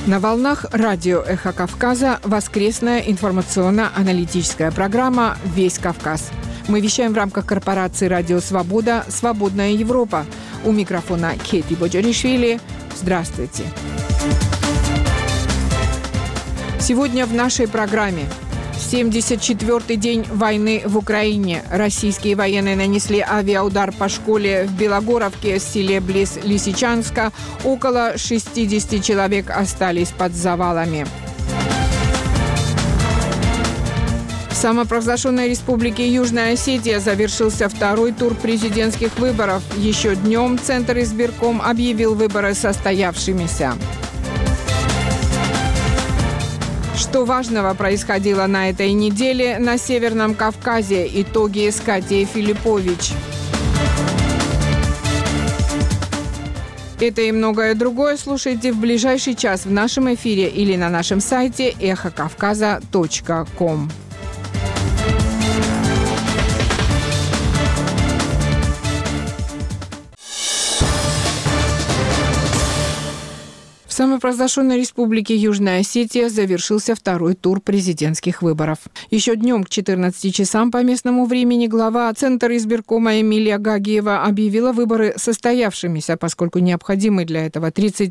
На волнах радио «Эхо Кавказа» воскресная информационно-аналитическая программа «Весь Кавказ». Мы вещаем в рамках корпорации «Радио Свобода. Свободная Европа». У микрофона Кети Боджаришвили. Здравствуйте. Сегодня в нашей программе 74-й день войны в Украине. Российские военные нанесли авиаудар по школе в Белогоровке, селе близ Лисичанска. Около 60 человек остались под завалами. В самопровозглашенной республике Южная Осетия завершился второй тур президентских выборов. Еще днем Центр избирком объявил выборы состоявшимися. Что важного происходило на этой неделе на Северном Кавказе? Итоги с Катей Филиппович. Это и многое другое слушайте в ближайший час в нашем эфире или на нашем сайте эхокавказа.ком. В самопровозглашенной республике Южная Осетия завершился второй тур президентских выборов. Еще днем к 14 часам по местному времени глава Центра избиркома Эмилия Гагиева объявила выборы состоявшимися, поскольку необходимый для этого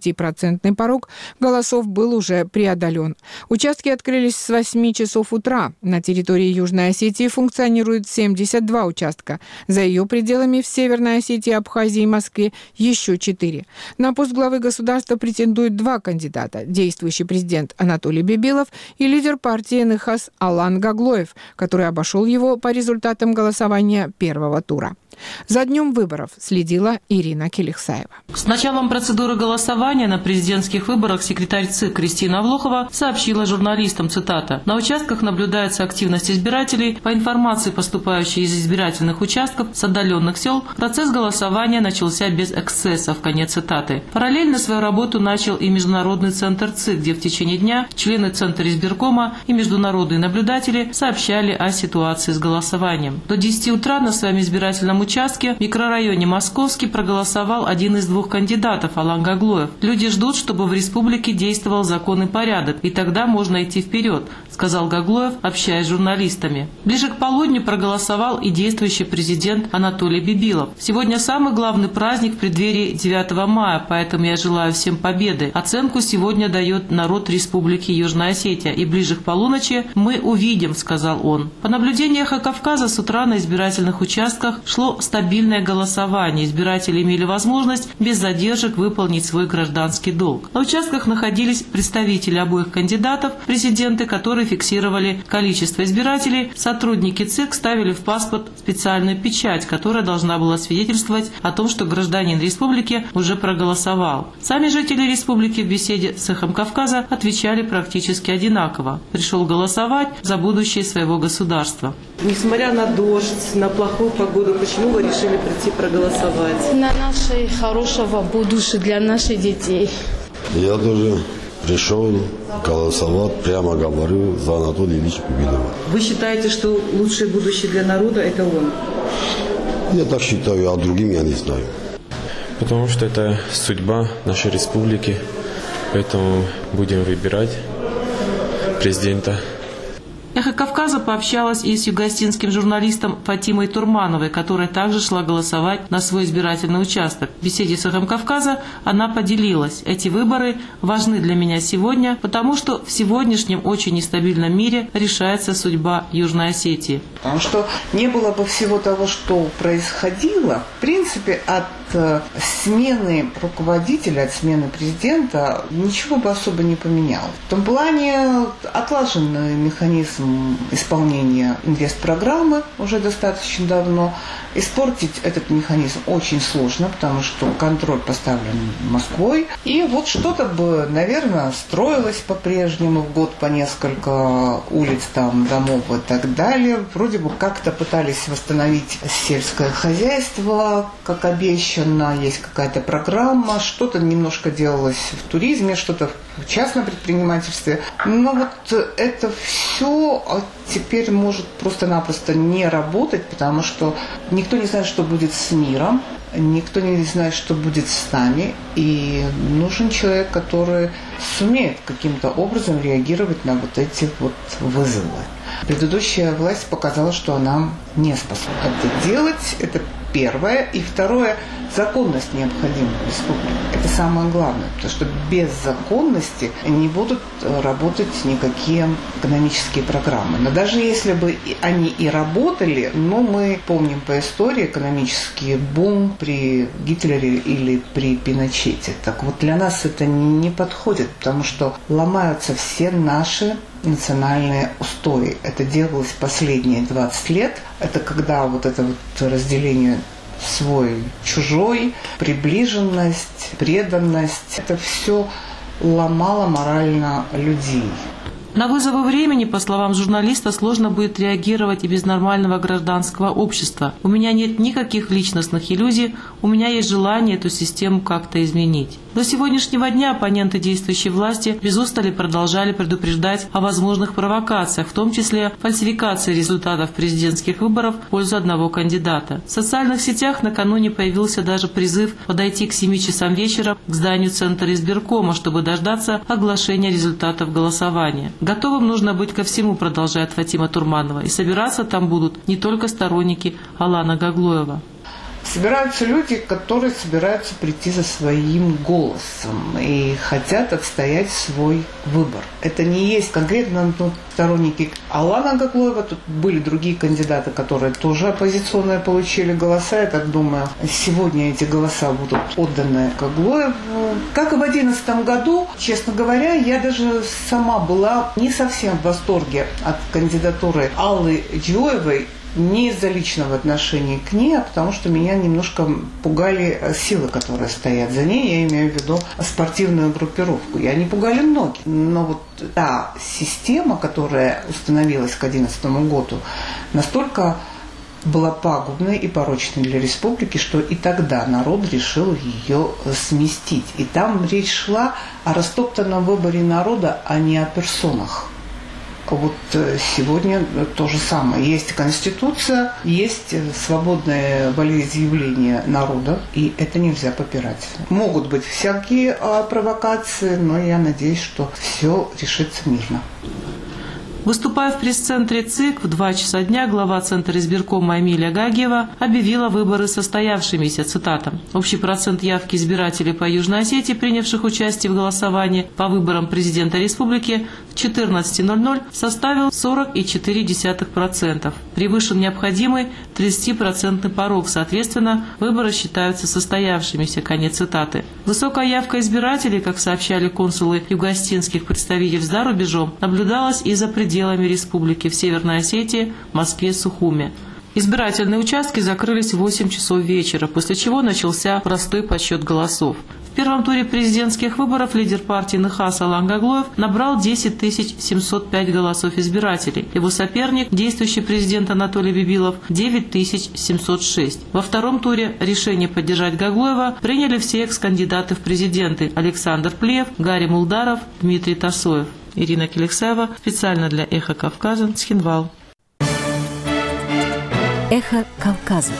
30% порог голосов был уже преодолен. Участки открылись с 8 часов утра. На территории Южной Осетии функционирует 72 участка. За ее пределами в Северной Осетии, Абхазии и Москве еще 4. На пост главы государства претендуют два кандидата – действующий президент Анатолий Бибилов и лидер партии НХАС Алан Гаглоев, который обошел его по результатам голосования первого тура. За днем выборов следила Ирина Келихсаева. С началом процедуры голосования на президентских выборах секретарь ЦИК Кристина Авлохова сообщила журналистам, цитата, «На участках наблюдается активность избирателей. По информации, поступающей из избирательных участков с отдаленных сел, процесс голосования начался без эксцессов». Конец цитаты. Параллельно свою работу начал и Международный центр ЦИК, где в течение дня члены Центра избиркома и международные наблюдатели сообщали о ситуации с голосованием. До 10 утра на своем избирательном участке в микрорайоне Московский проголосовал один из двух кандидатов, Алан Гаглоев. «Люди ждут, чтобы в республике действовал закон и порядок, и тогда можно идти вперед», сказал Гаглоев, общаясь с журналистами. Ближе к полудню проголосовал и действующий президент Анатолий Бибилов. «Сегодня самый главный праздник в преддверии 9 мая, поэтому я желаю всем победы. Оценку сегодня дает народ Республики Южная Осетия, и ближе к полуночи мы увидим», сказал он. По наблюдению «Эхо Кавказа» с утра на избирательных участках шло стабильное голосование. Избиратели имели возможность без задержек выполнить свой гражданский долг. На участках находились представители обоих кандидатов, президенты, которые фиксировали количество избирателей. Сотрудники ЦИК ставили в паспорт специальную печать, которая должна была свидетельствовать о том, что гражданин республики уже проголосовал. Сами жители республики в беседе с «Эхом Кавказа» отвечали практически одинаково. Пришел голосовать за будущее своего государства. Несмотря на дождь, на плохую погоду, почему вы решили прийти проголосовать? На наше хорошего будущего для наших детей. Я тоже пришел голосовать, прямо говорю, за Анатолия Ильича Бибилова. Вы считаете, что лучшее будущее для народа – это он? Я так считаю, а другим я не знаю. Потому что это судьба нашей республики, поэтому будем выбирать президента. «Эхо Кавказа» пообщалась и с югоостинским журналистом Фатимой Турмановой, которая также шла голосовать на свой избирательный участок. В беседе с «Эхом Кавказа» она поделилась. «Эти выборы важны для меня сегодня, потому что в сегодняшнем очень нестабильном мире решается судьба Южной Осетии». Потому что не было бы всего того, что происходило, в принципе, от смены руководителя, от смены президента ничего бы особо не поменялось. В том плане отлаженный механизм исполнения инвестпрограммы уже достаточно давно. Испортить этот механизм очень сложно, потому что контроль поставлен Москвой. И вот что-то бы, наверное, строилось по-прежнему в год по несколько улиц, там, домов и так далее. Вроде вроде бы как-то пытались восстановить сельское хозяйство, как обещано, есть какая-то программа, что-то немножко делалось в туризме, что-то в частном предпринимательстве. Но вот это все теперь может просто-напросто не работать, потому что никто не знает, что будет с миром, никто не знает, что будет с нами, и нужен человек, который сумеет каким-то образом реагировать на вот эти вот вызовы. Предыдущая власть показала, что она не способна это делать. Это первое. И второе, законность необходима в республике. Это самое главное, потому что без законности не будут работать никакие экономические программы. Но даже если бы они и работали, но мы помним по истории экономический бум при Гитлере или при Пиночете. Так вот для нас это не подходит, потому что ломаются все наши национальные устои. Это делалось последние 20 лет. Это когда вот это вот разделение свой-чужой, приближенность, преданность, это все ломало морально людей. На вызовы времени, по словам журналиста, сложно будет реагировать и без нормального гражданского общества. У меня нет никаких личностных иллюзий, у меня есть желание эту систему как-то изменить. До сегодняшнего дня оппоненты действующей власти без устали продолжали предупреждать о возможных провокациях, в том числе фальсификации результатов президентских выборов в пользу одного кандидата. В социальных сетях накануне появился даже призыв подойти к 7 часам вечера к зданию Центра избиркома, чтобы дождаться оглашения результатов голосования. Готовым нужно быть ко всему, продолжает Фатима Турманова, и собираться там будут не только сторонники Алана Гаглоева. Собираются люди, которые собираются прийти за своим голосом и хотят отстоять свой выбор. Это не есть конкретно сторонники Алана Гаглоева. Тут были другие кандидаты, которые тоже оппозиционные получили голоса. Я так думаю, сегодня эти голоса будут отданы Гаглоеву. Как и в 2011 году, честно говоря, я даже сама была не совсем в восторге от кандидатуры Аллы Джоевой. Не из-за личного отношения к ней, а потому что меня немножко пугали силы, которые стоят за ней. Я имею в виду спортивную группировку. И они пугали многих. Но вот та система, которая установилась к 2011 году, настолько была пагубной и порочной для республики, что и тогда народ решил ее сместить. И там речь шла о растоптанном выборе народа, а не о персонах. Вот сегодня то же самое. Есть Конституция, есть свободное волеизъявление народа, и это нельзя попирать. Могут быть всякие провокации, но я надеюсь, что все решится мирно. Выступая в пресс-центре ЦИК в 2 часа дня, глава Центра избиркома Эмилия Гагиева объявила выборы состоявшимися, цитата. Общий процент явки избирателей по Южной Осетии, принявших участие в голосовании по выборам президента республики в 14:00 составил 40,4%. Превышен необходимый 30% порог, соответственно, выборы считаются состоявшимися, конец цитаты. Высокая явка избирателей, как сообщали консулы югоостинских представительств за рубежом, наблюдалась и за пределами республики в Северной Осетии, Москве, Сухуме. Избирательные участки закрылись в 8 часов вечера, после чего начался простой подсчет голосов. В первом туре президентских выборов лидер партии НХАС Алан Гаглоев набрал 10 705 голосов избирателей. Его соперник, действующий президент Анатолий Бибилов, 9 706. Во втором туре решение поддержать Гаглоева приняли все экс-кандидаты в президенты: Александр Плиев, Гарри Мулдаров, Дмитрий Тасоев. Ирина Келексаева, специально для «Эхо Кавказа», Цхинвал. «Эхо Кавказа».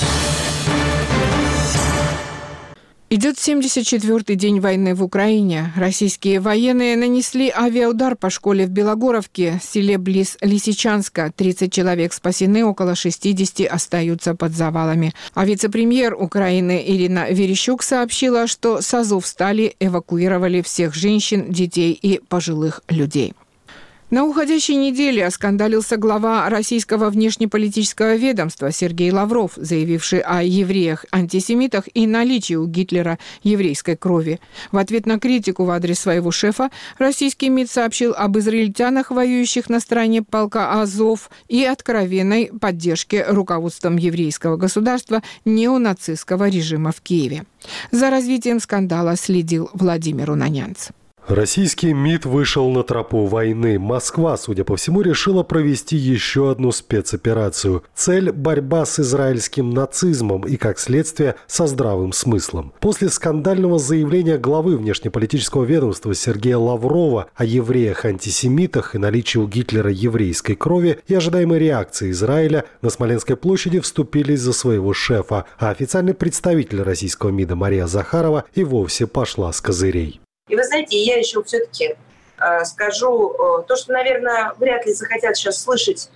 Идет 74-й день войны в Украине. Российские военные нанесли авиаудар по школе в Белогоровке, селе близ Лисичанска. 30 человек спасены, около 60 остаются под завалами. А вице-премьер Украины Ирина Верещук сообщила, что с Азовстали эвакуировали всех женщин, детей и пожилых людей. На уходящей неделе оскандалился глава российского внешнеполитического ведомства Сергей Лавров, заявивший о евреях-антисемитах и наличии у Гитлера еврейской крови. В ответ на критику в адрес своего шефа российский МИД сообщил об израильтянах, воюющих на стороне полка Азов, и откровенной поддержке руководством еврейского государства неонацистского режима в Киеве. За развитием скандала следил Владимир Унанянц. Российский МИД вышел на тропу войны. Москва, судя по всему, решила провести еще одну спецоперацию. Цель – борьба с израильским нацизмом и, как следствие, со здравым смыслом. После скандального заявления главы внешнеполитического ведомства Сергея Лаврова о евреях-антисемитах и наличии у Гитлера еврейской крови и ожидаемой реакции Израиля на Смоленской площади вступились за своего шефа, а официальный представитель российского МИДа Мария Захарова и вовсе пошла с козырей. И вы знаете, я еще все-таки скажу то, что, наверное, вряд ли захотят сейчас слышать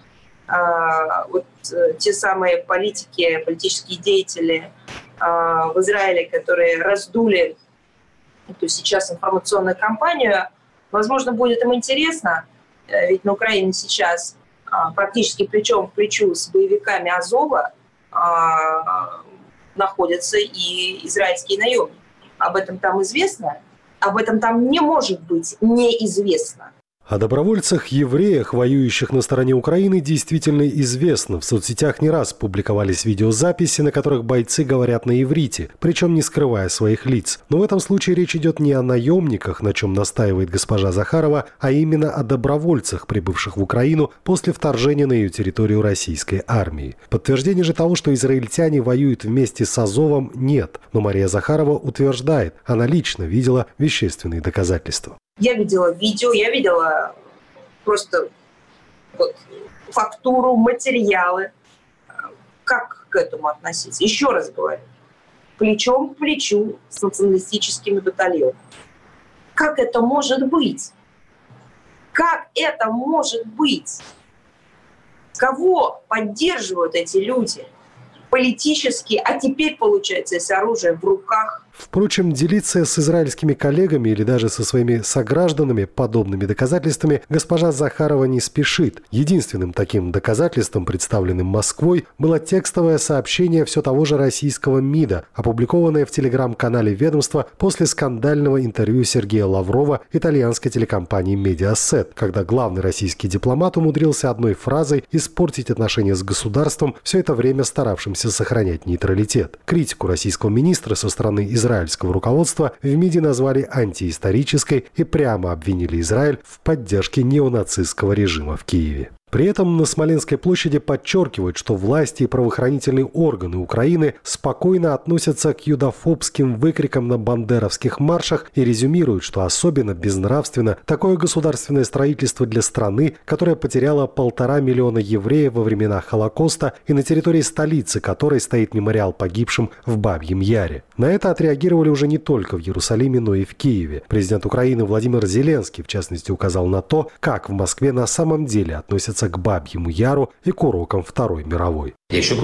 те самые политики, политические деятели в Израиле, которые раздули эту сейчас информационную кампанию. Возможно, будет им интересно, ведь на Украине сейчас практически плечом к плечу с боевиками Азова находятся и израильские наемники. Об этом там известно. Об этом там не может быть неизвестно. О добровольцах-евреях, воюющих на стороне Украины, действительно известно. В соцсетях не раз публиковались видеозаписи, на которых бойцы говорят на иврите, причем не скрывая своих лиц. Но в этом случае речь идет не о наемниках, на чем настаивает госпожа Захарова, а именно о добровольцах, прибывших в Украину после вторжения на ее территорию российской армии. Подтверждения же того, что израильтяне воюют вместе с Азовом, нет. Но Мария Захарова утверждает, она лично видела вещественные доказательства. Я видела видео, я видела просто фактуру, материалы. Как к этому относиться? Еще раз говорю, плечом к плечу с националистическими батальонами. Как это может быть? Как это может быть? Кого поддерживают эти люди? Политически, а теперь, получается, с оружием в руках. Впрочем, делиться с израильскими коллегами или даже со своими согражданами подобными доказательствами госпожа Захарова не спешит. Единственным таким доказательством, представленным Москвой, было текстовое сообщение все того же российского МИДа, опубликованное в телеграм-канале ведомства после скандального интервью Сергея Лаврова итальянской телекомпании Mediaset, когда главный российский дипломат умудрился одной фразой испортить отношения с государством, все это время старавшимся сохранять нейтралитет. Критику российского министра со стороны израильского руководства в МИДе назвали антиисторической и прямо обвинили Израиль в поддержке неонацистского режима в Киеве. При этом на Смоленской площади подчеркивают, что власти и правоохранительные органы Украины спокойно относятся к юдофобским выкрикам на бандеровских маршах и резюмируют, что особенно безнравственно такое государственное строительство для страны, которая потеряла 1,5 миллиона евреев во времена Холокоста и на территории столицы которой стоит мемориал погибшим в Бабьем Яре. На это отреагировали уже не только в Иерусалиме, но и в Киеве. Президент Украины Владимир Зеленский, в частности, указал на то, как в Москве на самом деле относятся к Бабьему Яру и к урокам Второй мировой.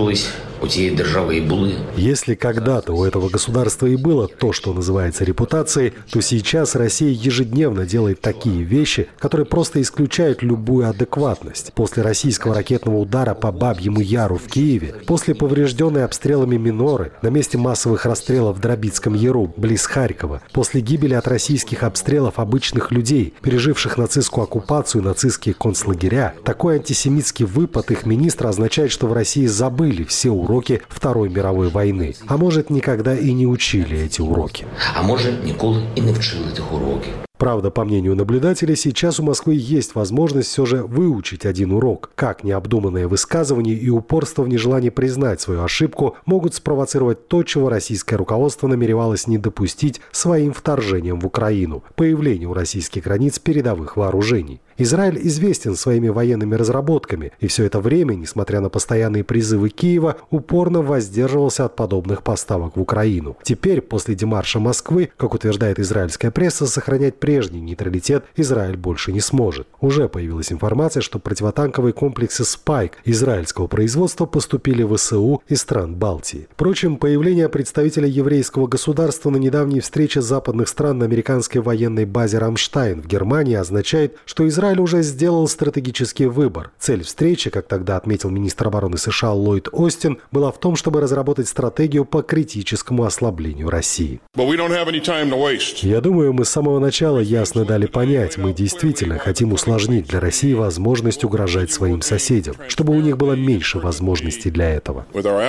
Если когда-то у этого государства и было то, что называется репутацией, то сейчас Россия ежедневно делает такие вещи, которые просто исключают любую адекватность. После российского ракетного удара по Бабьему Яру в Киеве, после поврежденной обстрелами Миноры, на месте массовых расстрелов в Дробицком Яру, близ Харькова, после гибели от российских обстрелов обычных людей, переживших нацистскую оккупацию и нацистские концлагеря, такой антисемитский выпад их министра означает, что в России забыли все уроки Второй мировой войны. А может, никогда и не учили эти уроки. А может, николи и не вчили этих уроків. Правда, по мнению наблюдателей, сейчас у Москвы есть возможность все же выучить один урок. Как необдуманное высказывание и упорство в нежелании признать свою ошибку могут спровоцировать то, чего российское руководство намеревалось не допустить своим вторжением в Украину – появление у российских границ передовых вооружений. Израиль известен своими военными разработками, и все это время, несмотря на постоянные призывы Киева, упорно воздерживался от подобных поставок в Украину. Теперь, после демарша Москвы, как утверждает израильская пресса, сохранять прежний нейтралитет Израиль больше не сможет. Уже появилась информация, что противотанковые комплексы «Спайк» израильского производства поступили в ВСУ из стран Балтии. Впрочем, появление представителя еврейского государства на недавней встрече западных стран на американской военной базе «Рамштайн» в Германии означает, что Израиль уже сделал стратегический выбор. Цель встречи, как тогда отметил министр обороны США Ллойд Остин, была в том, чтобы разработать стратегию по критическому ослаблению России. Я думаю, мы с самого начала начала ясно дали понять, мы действительно хотим усложнить для России возможность угрожать своим соседям, чтобы у них было меньше возможностей для этого.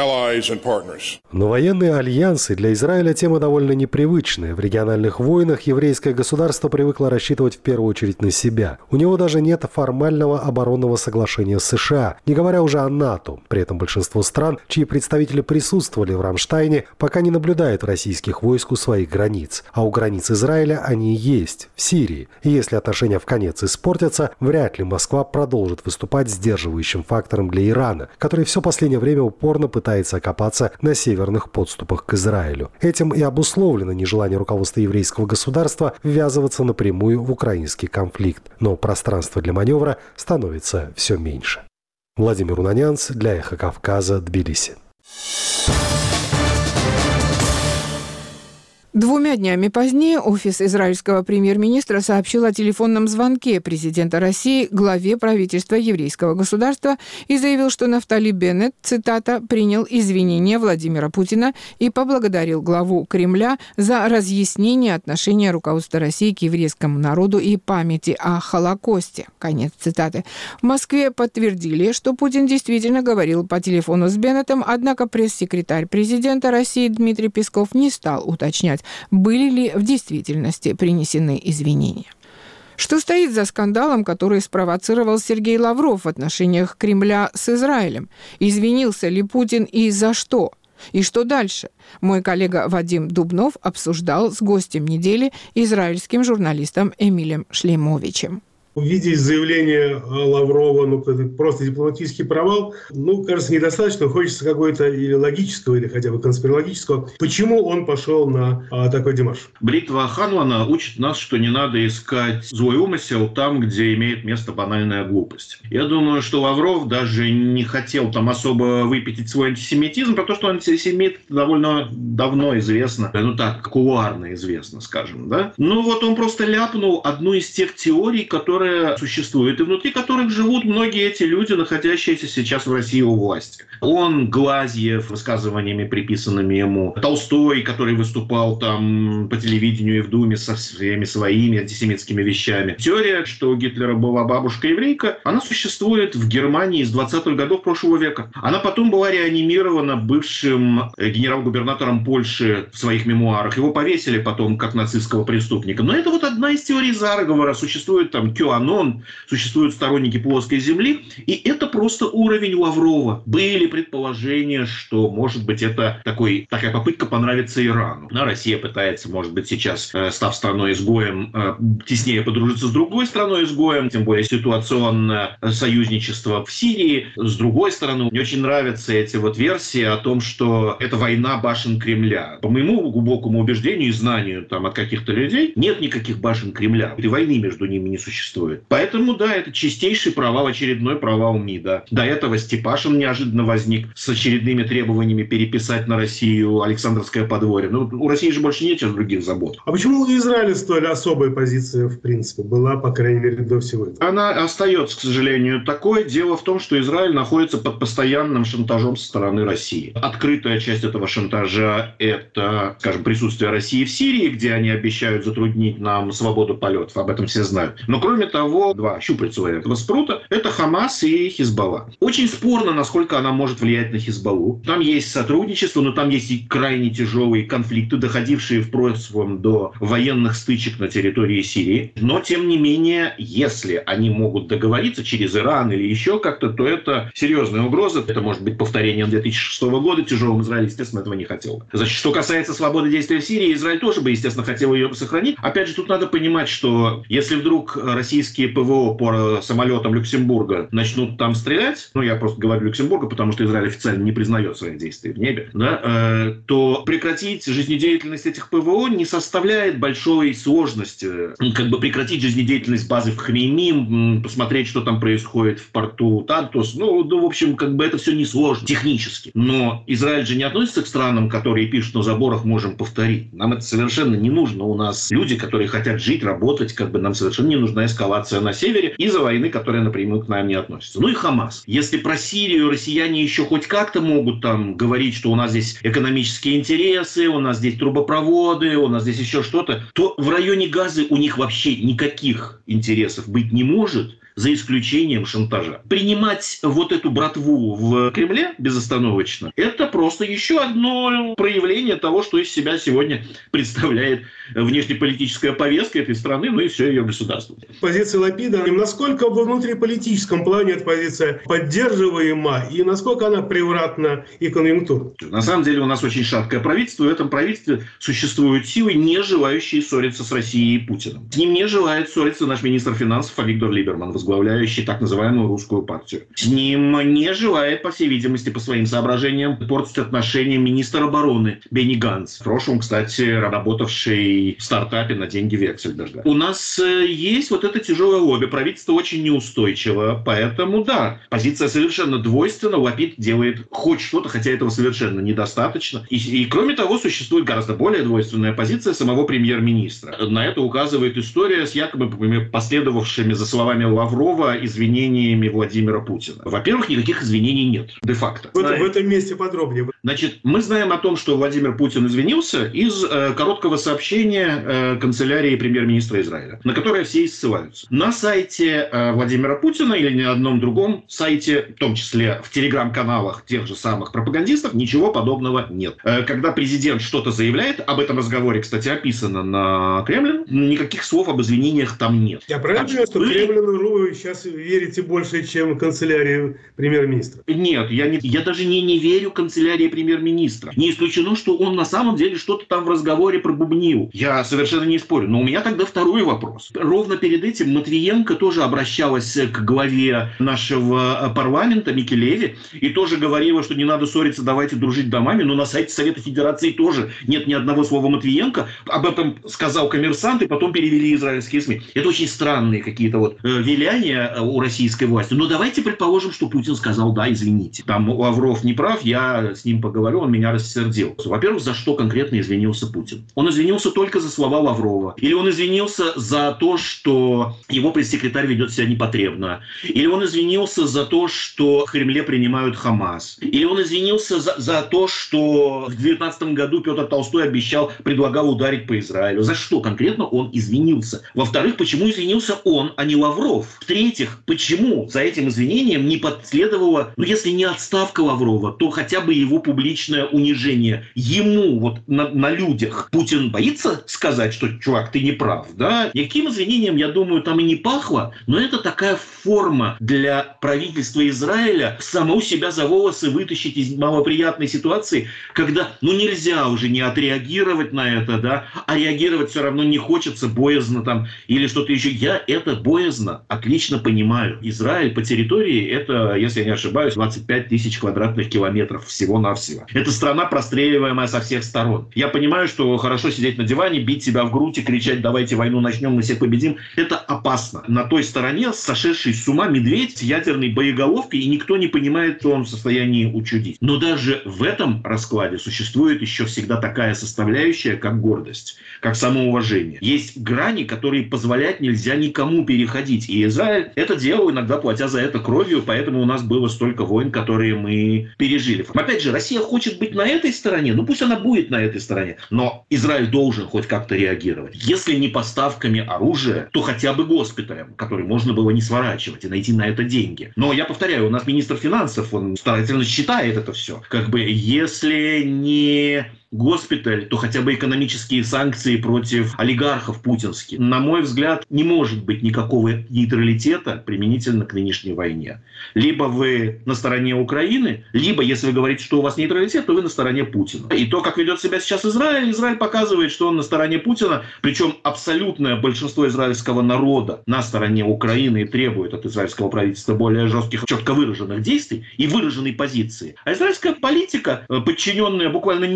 Но военные альянсы для Израиля тема довольно непривычная. В региональных войнах еврейское государство привыкло рассчитывать в первую очередь на себя. У него даже нет формального оборонного соглашения с США, не говоря уже о НАТО. При этом большинство стран, чьи представители присутствовали в Рамштайне, пока не наблюдают российских войск у своих границ. А у границ Израиля они есть, в Сирии. И если отношения вконец испортятся, вряд ли Москва продолжит выступать сдерживающим фактором для Ирана, который все последнее время упорно пытается окопаться на северных подступах к Израилю. Этим и обусловлено нежелание руководства еврейского государства ввязываться напрямую в украинский конфликт. Но пространство для маневра становится все меньше. Владимир Унанянц для «Эхо Кавказа», Тбилиси. 2 днями позднее офис израильского премьер-министра сообщил о телефонном звонке президента России главе правительства еврейского государства и заявил, что Нафтали Беннет, цитата, «принял извинения Владимира Путина и поблагодарил главу Кремля за разъяснение отношения руководства России к еврейскому народу и памяти о Холокосте». Конец цитаты. В Москве подтвердили, что Путин действительно говорил по телефону с Беннетом, однако пресс-секретарь президента России Дмитрий Песков не стал уточнять, были ли в действительности принесены извинения. Что стоит за скандалом, который спровоцировал Сергей Лавров в отношениях Кремля с Израилем? Извинился ли Путин и за что? И что дальше? Мой коллега Вадим Дубнов обсуждал с гостем недели, израильским журналистом Эмилем Шлеймовичем. Увидеть заявление Лаврова, это просто дипломатический провал, кажется, недостаточно. Хочется какой-то или логического, или хотя бы конспирологического. Почему он пошел на такой демарш? Бритва Ханлана учит нас, что не надо искать злой умысел там, где имеет место банальная глупость. Я думаю, что Лавров даже не хотел там особо выпятить свой антисемитизм, потому что антисемит довольно давно известно, кулуарно известно, скажем, да. Он просто ляпнул одну из тех теорий, которые существуют и внутри которых живут многие эти люди, находящиеся сейчас в России у власти. Он, Глазьев, высказываниями, приписанными ему, Толстой, который выступал там по телевидению и в Думе со всеми своими антисемитскими вещами. Теория, что у Гитлера была бабушка-еврейка, она существует в Германии с 20-х годов прошлого века. Она потом была реанимирована бывшим генерал-губернатором Польши в своих мемуарах. Его повесили потом как нацистского преступника. Но это одна из теорий заговора. Существует там QAnon, существуют сторонники плоской земли, и это просто уровень Лаврова. Были предположения, что, может быть, это такая попытка понравиться Ирану. Россия пытается, может быть, сейчас, став страной-изгоем, теснее подружиться с другой страной-изгоем, тем более ситуационное союзничество в Сирии. С другой стороны, мне очень нравятся эти версии о том, что это война башен Кремля. По моему глубокому убеждению и знанию от каких-то людей, нет никаких башен Кремля. И войны между ними не существует. Поэтому, это чистейший провал, очередной провал МИДа. До этого Степашин неожиданно возник с очередными требованиями переписать на Россию Александровское подворье. У России же больше нет других забот. А почему у Израиля столь особая позиция, в принципе, была, по крайней мере, до всего этого? Она остается, к сожалению, такой. Дело в том, что Израиль находится под постоянным шантажом со стороны России. Открытая часть этого шантажа – это, скажем, присутствие России в Сирии, где они обещают затруднить нам свободу полетов. Об этом все знают. Но, кроме того, два щупальца этого спрута – это Хамас и Хизбалла. Очень спорно, насколько она может влиять на Хизбаллу. Там есть сотрудничество, но там есть и крайне тяжелые конфликты, доходившие в прошлом до военных стычек на территории Сирии. Но, тем не менее, если они могут договориться через Иран или еще как-то, то это серьезная угроза. Это может быть повторением 2006 года. Тяжелым Израиль, естественно, этого не хотел. Значит, что касается свободы действия в Сирии, Израиль тоже бы, естественно, хотел ее сохранить. Опять же, тут надо понимать, что если вдруг российские ПВО по самолетам Люксембурга начнут там стрелять, я просто говорю Люксембурга, потому что Израиль официально не признает своих действий в небе, то прекратить жизнедеятельность этих ПВО не составляет большой сложности. Прекратить жизнедеятельность базы в Хмеймим, посмотреть, что там происходит в порту Тартус, в общем, это все несложно технически. Но Израиль же не относится к странам, которые пишут на заборах «можем повторить». Нам это совершенно не нужно. У нас люди, которые хотят жить, работать, нам совершенно не нужна эскалация эскалация на севере из-за войны, которая напрямую к нам не относится. Ну и Хамас. Если про Сирию россияне еще хоть как-то могут там говорить, что у нас здесь экономические интересы, у нас здесь трубопроводы, у нас здесь еще что-то, то в районе Газы у них вообще никаких интересов быть не может, за исключением шантажа. Принимать вот эту братву в Кремле безостановочно – это просто еще одно проявление того, что из себя сегодня представляет внешнеполитическая повестка этой страны, ну и все ее государство. Позиция Лапида, насколько во внутриполитическом плане эта позиция поддерживаема и насколько она превратна и конъюнктурна? На самом деле у нас очень шаткое правительство. В этом правительстве существуют силы, не желающие ссориться с Россией и Путиным. С ним не желает ссориться наш министр финансов Виктор Либерман, возглавляющий так называемую русскую партию. С ним не желает, по всей видимости, по своим соображениям, портить отношения министр обороны Бенни Ганц. В прошлом, кстати, работавший в стартапе на деньги Вексельберга. У нас есть вот это тяжелое лобби. Правительство очень неустойчиво. Поэтому, да, позиция совершенно двойственна. Лапид делает хоть что-то, хотя этого совершенно недостаточно. И кроме того, существует гораздо более двойственная позиция самого премьер-министра. На это указывает история с якобы последовавшими за словами Лаврова извинениями Владимира Путина. Во-первых, никаких извинений нет, де-факто. В этом месте подробнее. Значит, мы знаем о том, что Владимир Путин извинился из короткого сообщения канцелярии премьер-министра Израиля, на которое все и ссылаются. На сайте Владимира Путина или ни на одном другом сайте, в том числе в телеграм-каналах тех же самых пропагандистов, ничего подобного нет. Когда президент что-то заявляет, об этом разговоре, кстати, описано на Кремле, никаких слов об извинениях там нет. Я правильно понимаю, что Кремлю вы сейчас верите больше, чем канцелярии премьер-министра? Нет, я даже не верю канцелярии премьер-министра. Не исключено, что он на самом деле что-то там в разговоре пробубнил. Я совершенно не спорю. Но у меня тогда второй вопрос. Ровно перед этим Матвиенко тоже обращалась к главе нашего парламента Микелеви и тоже говорила, что не надо ссориться, давайте дружить домами. Но на сайте Совета Федерации тоже нет ни одного слова Матвиенко. Об этом сказал «Коммерсант», и потом перевели израильские СМИ. Это очень странные какие-то вот виляния у российской власти. Но давайте предположим, что Путин сказал: да, извините. Там Лавров не прав, я с ним поговорю, он меня рассердил. Во-первых, за что конкретно извинился Путин? Он извинился только за слова Лаврова. Или он извинился за то, что его пресс-секретарь ведет себя непотребно. Или он извинился за то, что в Кремле принимают Хамас. Или он извинился за то, что в 2019 году Петр Толстой предлагал ударить по Израилю. За что конкретно он извинился? Во-вторых, почему извинился он, а не Лавров? В-третьих, почему за этим извинением не последовала, если не отставка Лаврова, то хотя бы его публичное унижение? Ему вот на людях Путин боится сказать, что, чувак, ты не прав, да? Никаким извинением, я думаю, там и не пахло, но это такая форма для правительства Израиля саму себя за волосы вытащить из малоприятной ситуации, когда, нельзя уже не отреагировать на это, да, а реагировать все равно не хочется, боязно там, или что-то еще. Я это боязно отлично понимаю. Израиль по территории — это, если я не ошибаюсь, 25 тысяч квадратных километров всего-навсего. Это страна, простреливаемая со всех сторон. Я понимаю, что хорошо сидеть на диване, бить себя в грудь и кричать: давайте войну начнем, мы всех победим. Это опасно. На той стороне сошедший с ума медведь с ядерной боеголовкой, и никто не понимает, что он в состоянии учудить. Но даже в этом раскладе существует еще всегда такая составляющая, как гордость, как самоуважение. Есть грани, которые позволять нельзя никому переходить. И Израиль это делал, иногда платя за это кровью, поэтому у нас было столько войн, которые мы пережили. Опять же, Россия хочет быть на этой стороне, пусть она будет на этой стороне, но Израиль должен хоть как-то реагировать. Если не поставками оружия, то хотя бы госпиталем, который можно было не сворачивать и найти на это деньги. Но я повторяю, у нас министр финансов, он старательно считает это все. Если не госпиталь, то хотя бы экономические санкции против олигархов путинских. На мой взгляд, не может быть никакого нейтралитета применительно к нынешней войне. Либо вы на стороне Украины, либо, если вы говорите, что у вас нейтралитет, то вы на стороне Путина. И то, как ведет себя сейчас Израиль показывает, что он на стороне Путина, причем абсолютное большинство израильского народа на стороне Украины и требует от израильского правительства более жестких, четко выраженных действий и выраженной позиции. А израильская политика, подчиненная буквально нескольким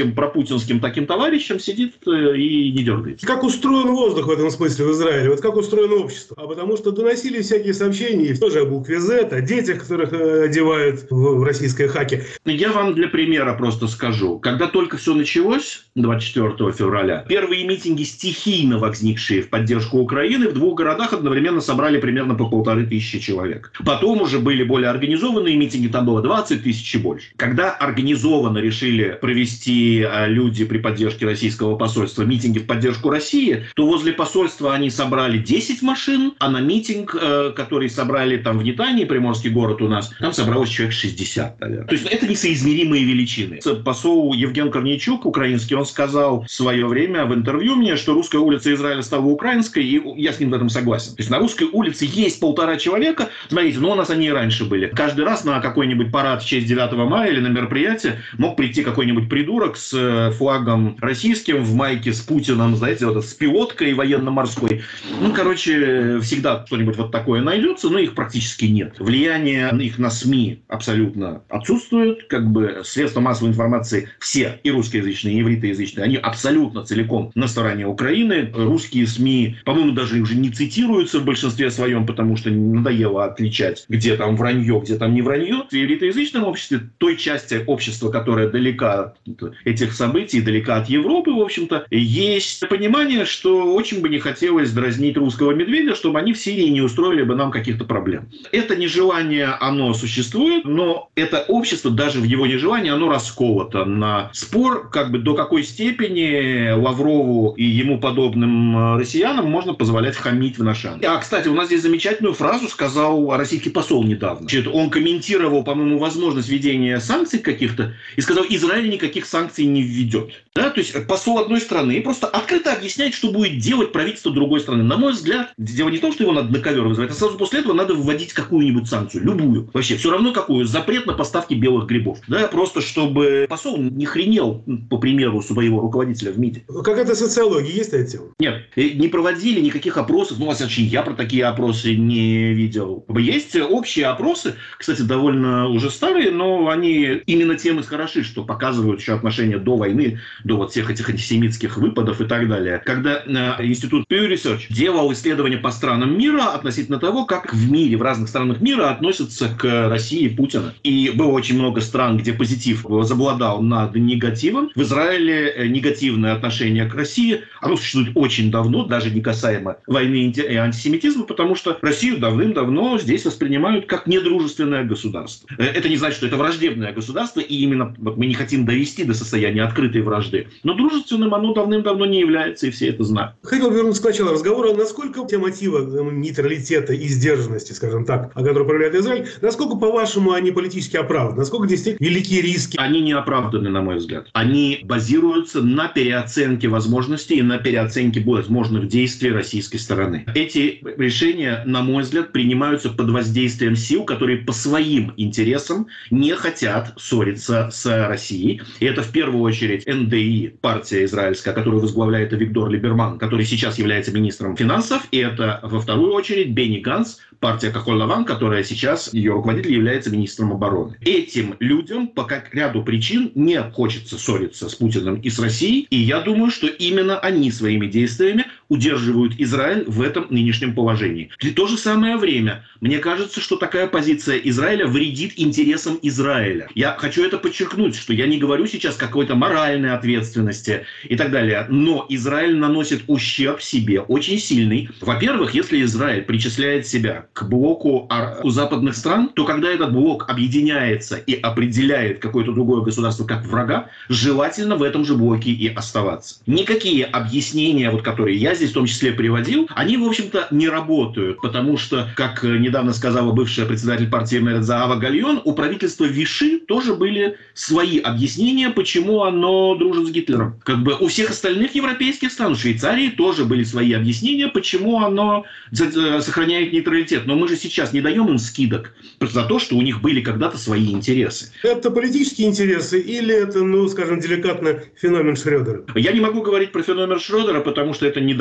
путинским, пропутинским таким товарищем сидит и не дергается. Как устроен воздух в этом смысле в Израиле? Вот как устроено общество? А потому что доносили всякие сообщения тоже о букве Z, о детях, которых одевают в российской хаки. Я вам для примера просто скажу. Когда только все началось, 24 февраля, первые митинги, стихийно возникшие в поддержку Украины, в 2 городах одновременно собрали примерно по 1500 человек. Потом уже были более организованные митинги, там было 20 тысяч и больше. Когда организованно решили провести люди при поддержке российского посольства митинги в поддержку России, то возле посольства они собрали 10 машин, а на митинг, который собрали там в Нетании, приморский город у нас, там собралось человек 60, наверное. То есть это несоизмеримые величины. Посол Евген Корнейчук, украинский, он сказал в свое время в интервью мне, что русская улица Израиля стала украинской, и я с ним в этом согласен. То есть на русской улице есть 1,5 человека, смотрите, но у нас они и раньше были. Каждый раз на какой-нибудь парад в честь 9 мая или на мероприятие мог прийти какой-нибудь придурок с флагом российским в майке с Путиным, знаете, вот с пилоткой военно-морской. Ну, короче, всегда что-нибудь вот такое найдется, но их практически нет. Влияние их на СМИ абсолютно отсутствует. Как бы средства массовой информации все, и русскоязычные, и ивритоязычные, они абсолютно целиком на стороне Украины. Русские СМИ, по-моему, даже уже не цитируются в большинстве своем, потому что надоело отличать, где там вранье, где там не вранье. В ивритоязычном обществе, той части общества, которая далека от этих событий, далека от Европы, в общем-то, есть понимание, что очень бы не хотелось дразнить русского медведя, чтобы они в Сирии не устроили бы нам каких-то проблем. Это нежелание, оно существует, но это общество, даже в его нежелании, оно расколото на спор, как бы до какой степени Лаврову и ему подобным россиянам можно позволять хамить в нашем. А, кстати, у нас здесь замечательную фразу сказал российский посол недавно. Он комментировал, по-моему, возможность введения санкций каких-то и сказал, Израиль никаких санкций не введет. Да? То есть посол одной страны просто открыто объясняет, что будет делать правительство другой страны. На мой взгляд, дело не в том, что его надо на ковер вызывать, а сразу после этого надо вводить какую-нибудь санкцию, любую. Вообще, все равно какую. Запрет на поставки белых грибов. Да, просто чтобы посол не хренел, по примеру своего руководителя в МИДе. Какая-то социология есть эта тема? Нет, не проводили никаких опросов. Ну, во всяком случае, я про такие опросы не видел. Есть общие опросы, кстати, довольно уже старые, но они именно тем и хороши, что показывают еще отношения до войны, до вот всех этих антисемитских выпадов и так далее. Когда институт Pew Research делал исследования по странам мира относительно того, как в мире, в разных странах мира относятся к России Путина. И было очень много стран, где позитив возобладал над негативом. В Израиле негативное отношение к России, оно существует очень давно, даже не касаемо войны и антисемитизма, потому что Россию давным-давно здесь воспринимают как недружественное государство. Это не значит, что это враждебное государство, и именно вот мы не хотим довести до состояния открытой вражды. Но дружественным оно давным-давно не является, и все это знают. Хотел вернуться к началу разговора. Насколько те мотивы нейтралитета и сдержанности, скажем так, о которых проявляет Израиль, насколько, по-вашему, они политически оправданы? Насколько действительно велики риски? Они не оправданы, на мой взгляд. Они базируются на переоценке возможностей и на переоценке возможных действий российской стороны. Эти решения, на мой взгляд, принимаются под воздействием сил, которые по своим интересам не хотят ссориться с Россией. И это в первую очередь НДИ, партия израильская, которую возглавляет Авигдор Либерман, который сейчас является министром финансов. И это во вторую очередь Бенни Ганц, партия Кахоль-Лаван, которая сейчас, ее руководитель является министром обороны. Этим людям по ряду причин не хочется ссориться с Путиным и с Россией. И я думаю, что именно они своими действиями удерживают Израиль в этом нынешнем положении. В то же самое время, мне кажется, что такая позиция Израиля вредит интересам Израиля. Я хочу это подчеркнуть, что я не говорю сейчас какой-то моральной ответственности и так далее, но Израиль наносит ущерб себе очень сильный. Во-первых, если Израиль причисляет себя к блоку у западных стран, то когда этот блок объединяется и определяет какое-то другое государство как врага, желательно в этом же блоке и оставаться. Никакие объяснения, вот, которые я здесь в том числе приводил, они, в общем-то, не работают, потому что, как недавно сказала бывшая председатель партии Мерец Заава Гальон, у правительства Виши тоже были свои объяснения, почему оно дружит с Гитлером. Как бы у всех остальных европейских стран, у Швейцарии тоже были свои объяснения, почему оно сохраняет нейтралитет. Но мы же сейчас не даем им скидок за то, что у них были когда-то свои интересы. Это политические интересы или это, ну, скажем, деликатно феномен Шрёдера? Я не могу говорить про феномен Шрёдера, потому что это не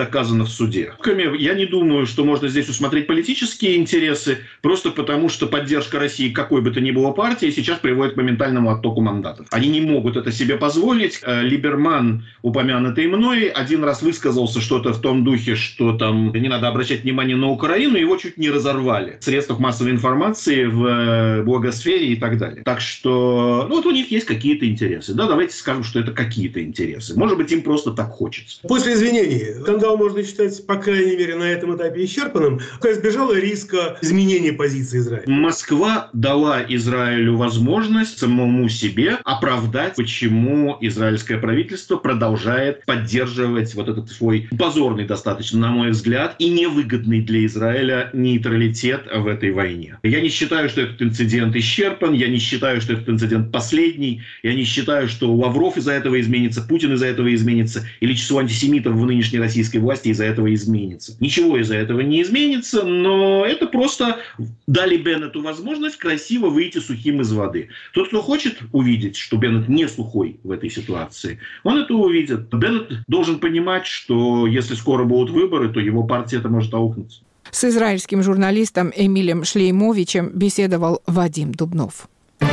доказано в суде. Я не думаю, что можно здесь усмотреть политические интересы, просто потому что поддержка России какой бы то ни было партии сейчас приводит к моментальному оттоку мандатов. Они не могут это себе позволить. Либерман, упомянутый мной, один раз высказался что-то в том духе, что там не надо обращать внимание на Украину, его чуть не разорвали в средствах массовой информации, в блогосфере и так далее. Так что, вот у них есть какие-то интересы. Да, давайте скажем, что это какие-то интересы. Может быть, им просто так хочется. После извинений скандал можно считать, по крайней мере, на этом этапе исчерпанным. Избежала риска изменения позиции Израиля. Москва дала Израилю возможность самому себе оправдать, почему израильское правительство продолжает поддерживать вот этот свой позорный достаточно, на мой взгляд, и невыгодный для Израиля нейтралитет в этой войне. Я не считаю, что этот инцидент исчерпан, я не считаю, что этот инцидент последний, я не считаю, что Лавров из-за этого изменится, Путин из-за этого изменится, или число антисемитов в нынешней российской власти из-за этого изменится. Ничего из-за этого не изменится, но это просто дали Беннету возможность красиво выйти сухим из воды. Тот, кто хочет увидеть, что Беннет не сухой в этой ситуации, он это увидит. Беннет должен понимать, что если скоро будут выборы, то его партия это может аукнуться. С израильским журналистом Эмилем Шлеймовичем беседовал Вадим Дубнов.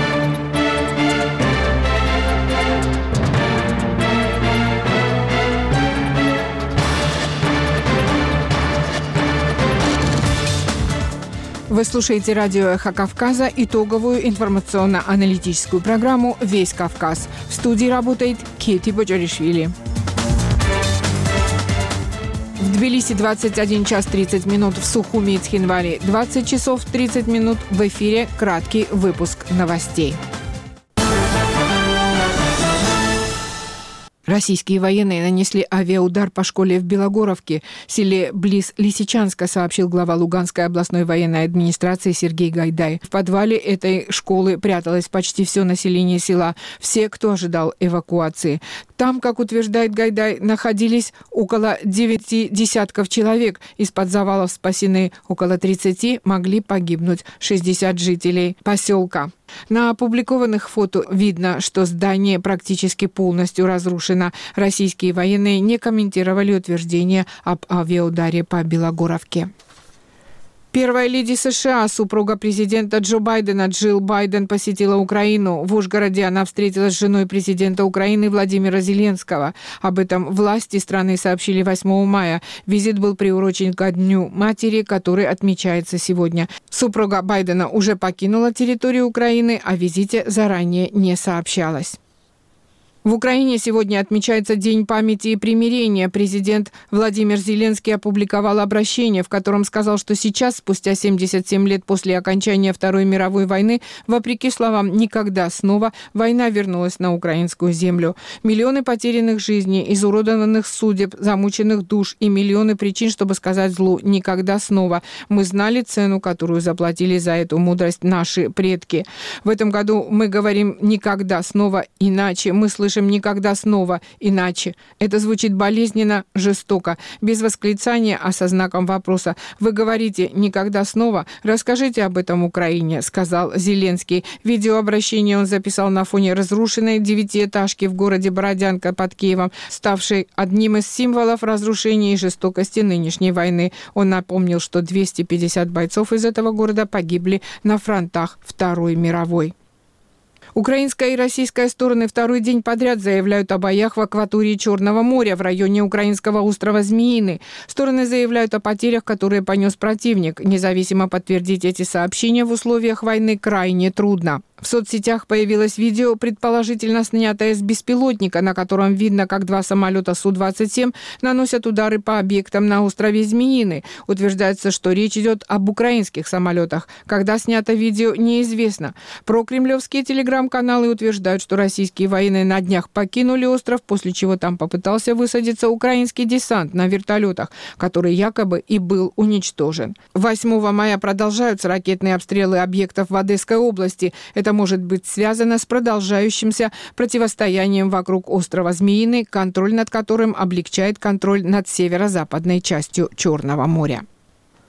Вы слушаете радио «Эхо Кавказа», итоговую информационно-аналитическую программу «Весь Кавказ». В студии работает Кети Боджаришвили. В Тбилиси 21 час 30 минут, в Сухуми и Цхинвале 20 часов 30 минут. В эфире краткий выпуск новостей. Российские военные нанесли авиаудар по школе в Белогоровке, селе близ Лисичанска, сообщил глава Луганской областной военной администрации Сергей Гайдай. В подвале этой школы пряталось почти все население села, все, кто ожидал эвакуации. Там, как утверждает Гайдай, находились около 9 десятков человек. Из-под завалов спасены около 30, могли погибнуть 60 жителей поселка. На опубликованных фото видно, что здание практически полностью разрушено. Российские военные не комментировали утверждения об авиаударе по Белогоровке. Первая леди США, супруга президента Джо Байдена Джилл Байден, посетила Украину. В Ужгороде она встретилась с женой президента Украины Владимира Зеленского. Об этом власти страны сообщили 8 мая. Визит был приурочен ко Дню матери, который отмечается сегодня. Супруга Байдена уже покинула территорию Украины, о визите заранее не сообщалось. В Украине сегодня отмечается День памяти и примирения. Президент Владимир Зеленский опубликовал обращение, в котором сказал, что сейчас, спустя 77 лет после окончания Второй мировой войны, вопреки словам «никогда снова», война вернулась на украинскую землю. Миллионы потерянных жизней, изуродованных судеб, замученных душ и миллионы причин, чтобы сказать злу «никогда снова». Мы знали цену, которую заплатили за эту мудрость наши предки. В этом году мы говорим «никогда снова иначе». Мы слышим «никогда снова иначе». Это звучит болезненно, жестоко, без восклицания, а со знаком вопроса. Вы говорите «никогда снова»? Расскажите об этом Украине, сказал Зеленский. Видеообращение он записал на фоне разрушенной 9-этажки в городе Бородянка под Киевом, ставшей одним из символов разрушения и жестокости нынешней войны. Он напомнил, что 250 бойцов из этого города погибли на фронтах Второй мировой. Украинская и российская стороны второй день подряд заявляют о боях в акватории Черного моря в районе украинского острова Змеиный. Стороны заявляют о потерях, которые понес противник. Независимо подтвердить эти сообщения в условиях войны крайне трудно. В соцсетях появилось видео, предположительно снятое с беспилотника, на котором видно, как 2 самолета Су-27 наносят удары по объектам на острове Змеиный. Утверждается, что речь идет об украинских самолетах. Когда снято видео, неизвестно. Прокремлевские телеграм-каналы утверждают, что российские военные на днях покинули остров, после чего там попытался высадиться украинский десант на вертолетах, который якобы и был уничтожен. 8 мая продолжаются ракетные обстрелы объектов в Одесской области. Это может быть связано с продолжающимся противостоянием вокруг острова Змеиный, контроль над которым облегчает контроль над северо-западной частью Черного моря.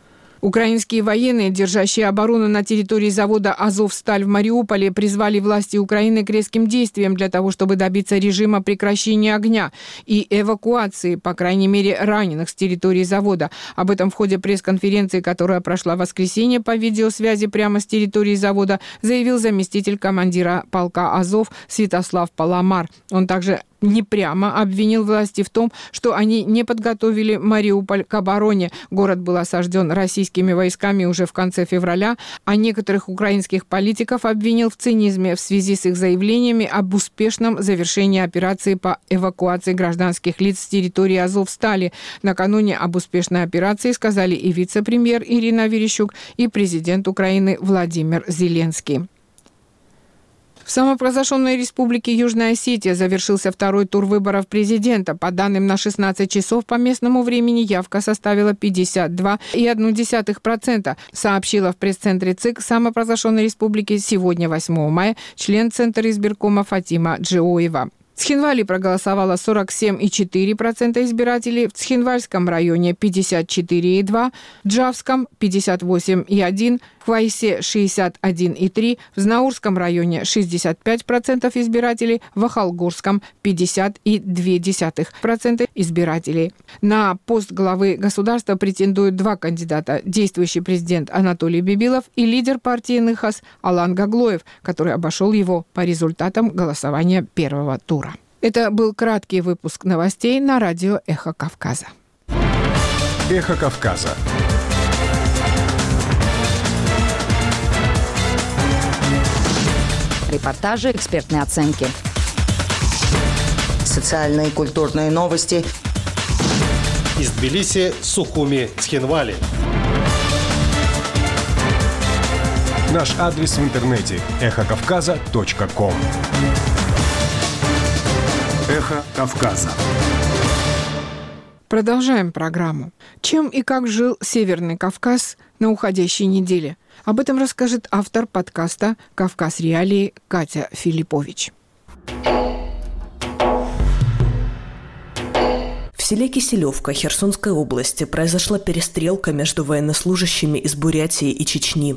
Украинские военные, держащие оборону на территории завода «Азовсталь» в Мариуполе, призвали власти Украины к резким действиям для того, чтобы добиться режима прекращения огня и эвакуации, по крайней мере, раненых с территории завода. Об этом в ходе пресс-конференции, которая прошла в воскресенье по видеосвязи прямо с территории завода, заявил заместитель командира полка «Азов» Святослав Паламар. Он также непрямо обвинил власти в том, что они не подготовили Мариуполь к обороне. Город был осажден российскими войсками уже в конце февраля, а некоторых украинских политиков обвинил в цинизме в связи с их заявлениями об успешном завершении операции по эвакуации гражданских лиц с территории Азовстали. Накануне об успешной операции сказали и вице-премьер Ирина Верещук, и президент Украины Владимир Зеленский. В самопровозглашенной республике Южная Осетия завершился второй тур выборов президента. По данным на 16 часов по местному времени явка составила 52,1%, сообщила в пресс-центре ЦИК самопровозглашенной республики сегодня, 8 мая, член Центра избиркома Фатима Джиоева. В Цхинвале проголосовало 47,4% избирателей, в Цхинвальском районе 54,2%, в Джавском 58,1%, в Хвайсе 61,3%, в Знаурском районе 65% избирателей, в Ахалгорском 50,2% избирателей. На пост главы государства претендуют два кандидата – действующий президент Анатолий Бибилов и лидер партии НХАС Алан Гаглоев, который обошел его по результатам голосования первого тура. Это был краткий выпуск новостей на радио «Эхо Кавказа». «Эхо Кавказа». Репортажи, экспертные оценки. Социальные и культурные новости. Из Тбилиси, Сухуми, Цхинвали. Наш адрес в интернете – эхокавказа.ком. Эхо Кавказа. Продолжаем программу. Чем и как жил Северный Кавказ на уходящей неделе? Об этом расскажет автор подкаста «Кавказ. Реалии» Катя Филиппович. В селе Киселевка Херсонской области произошла перестрелка между военнослужащими из Бурятии и Чечни.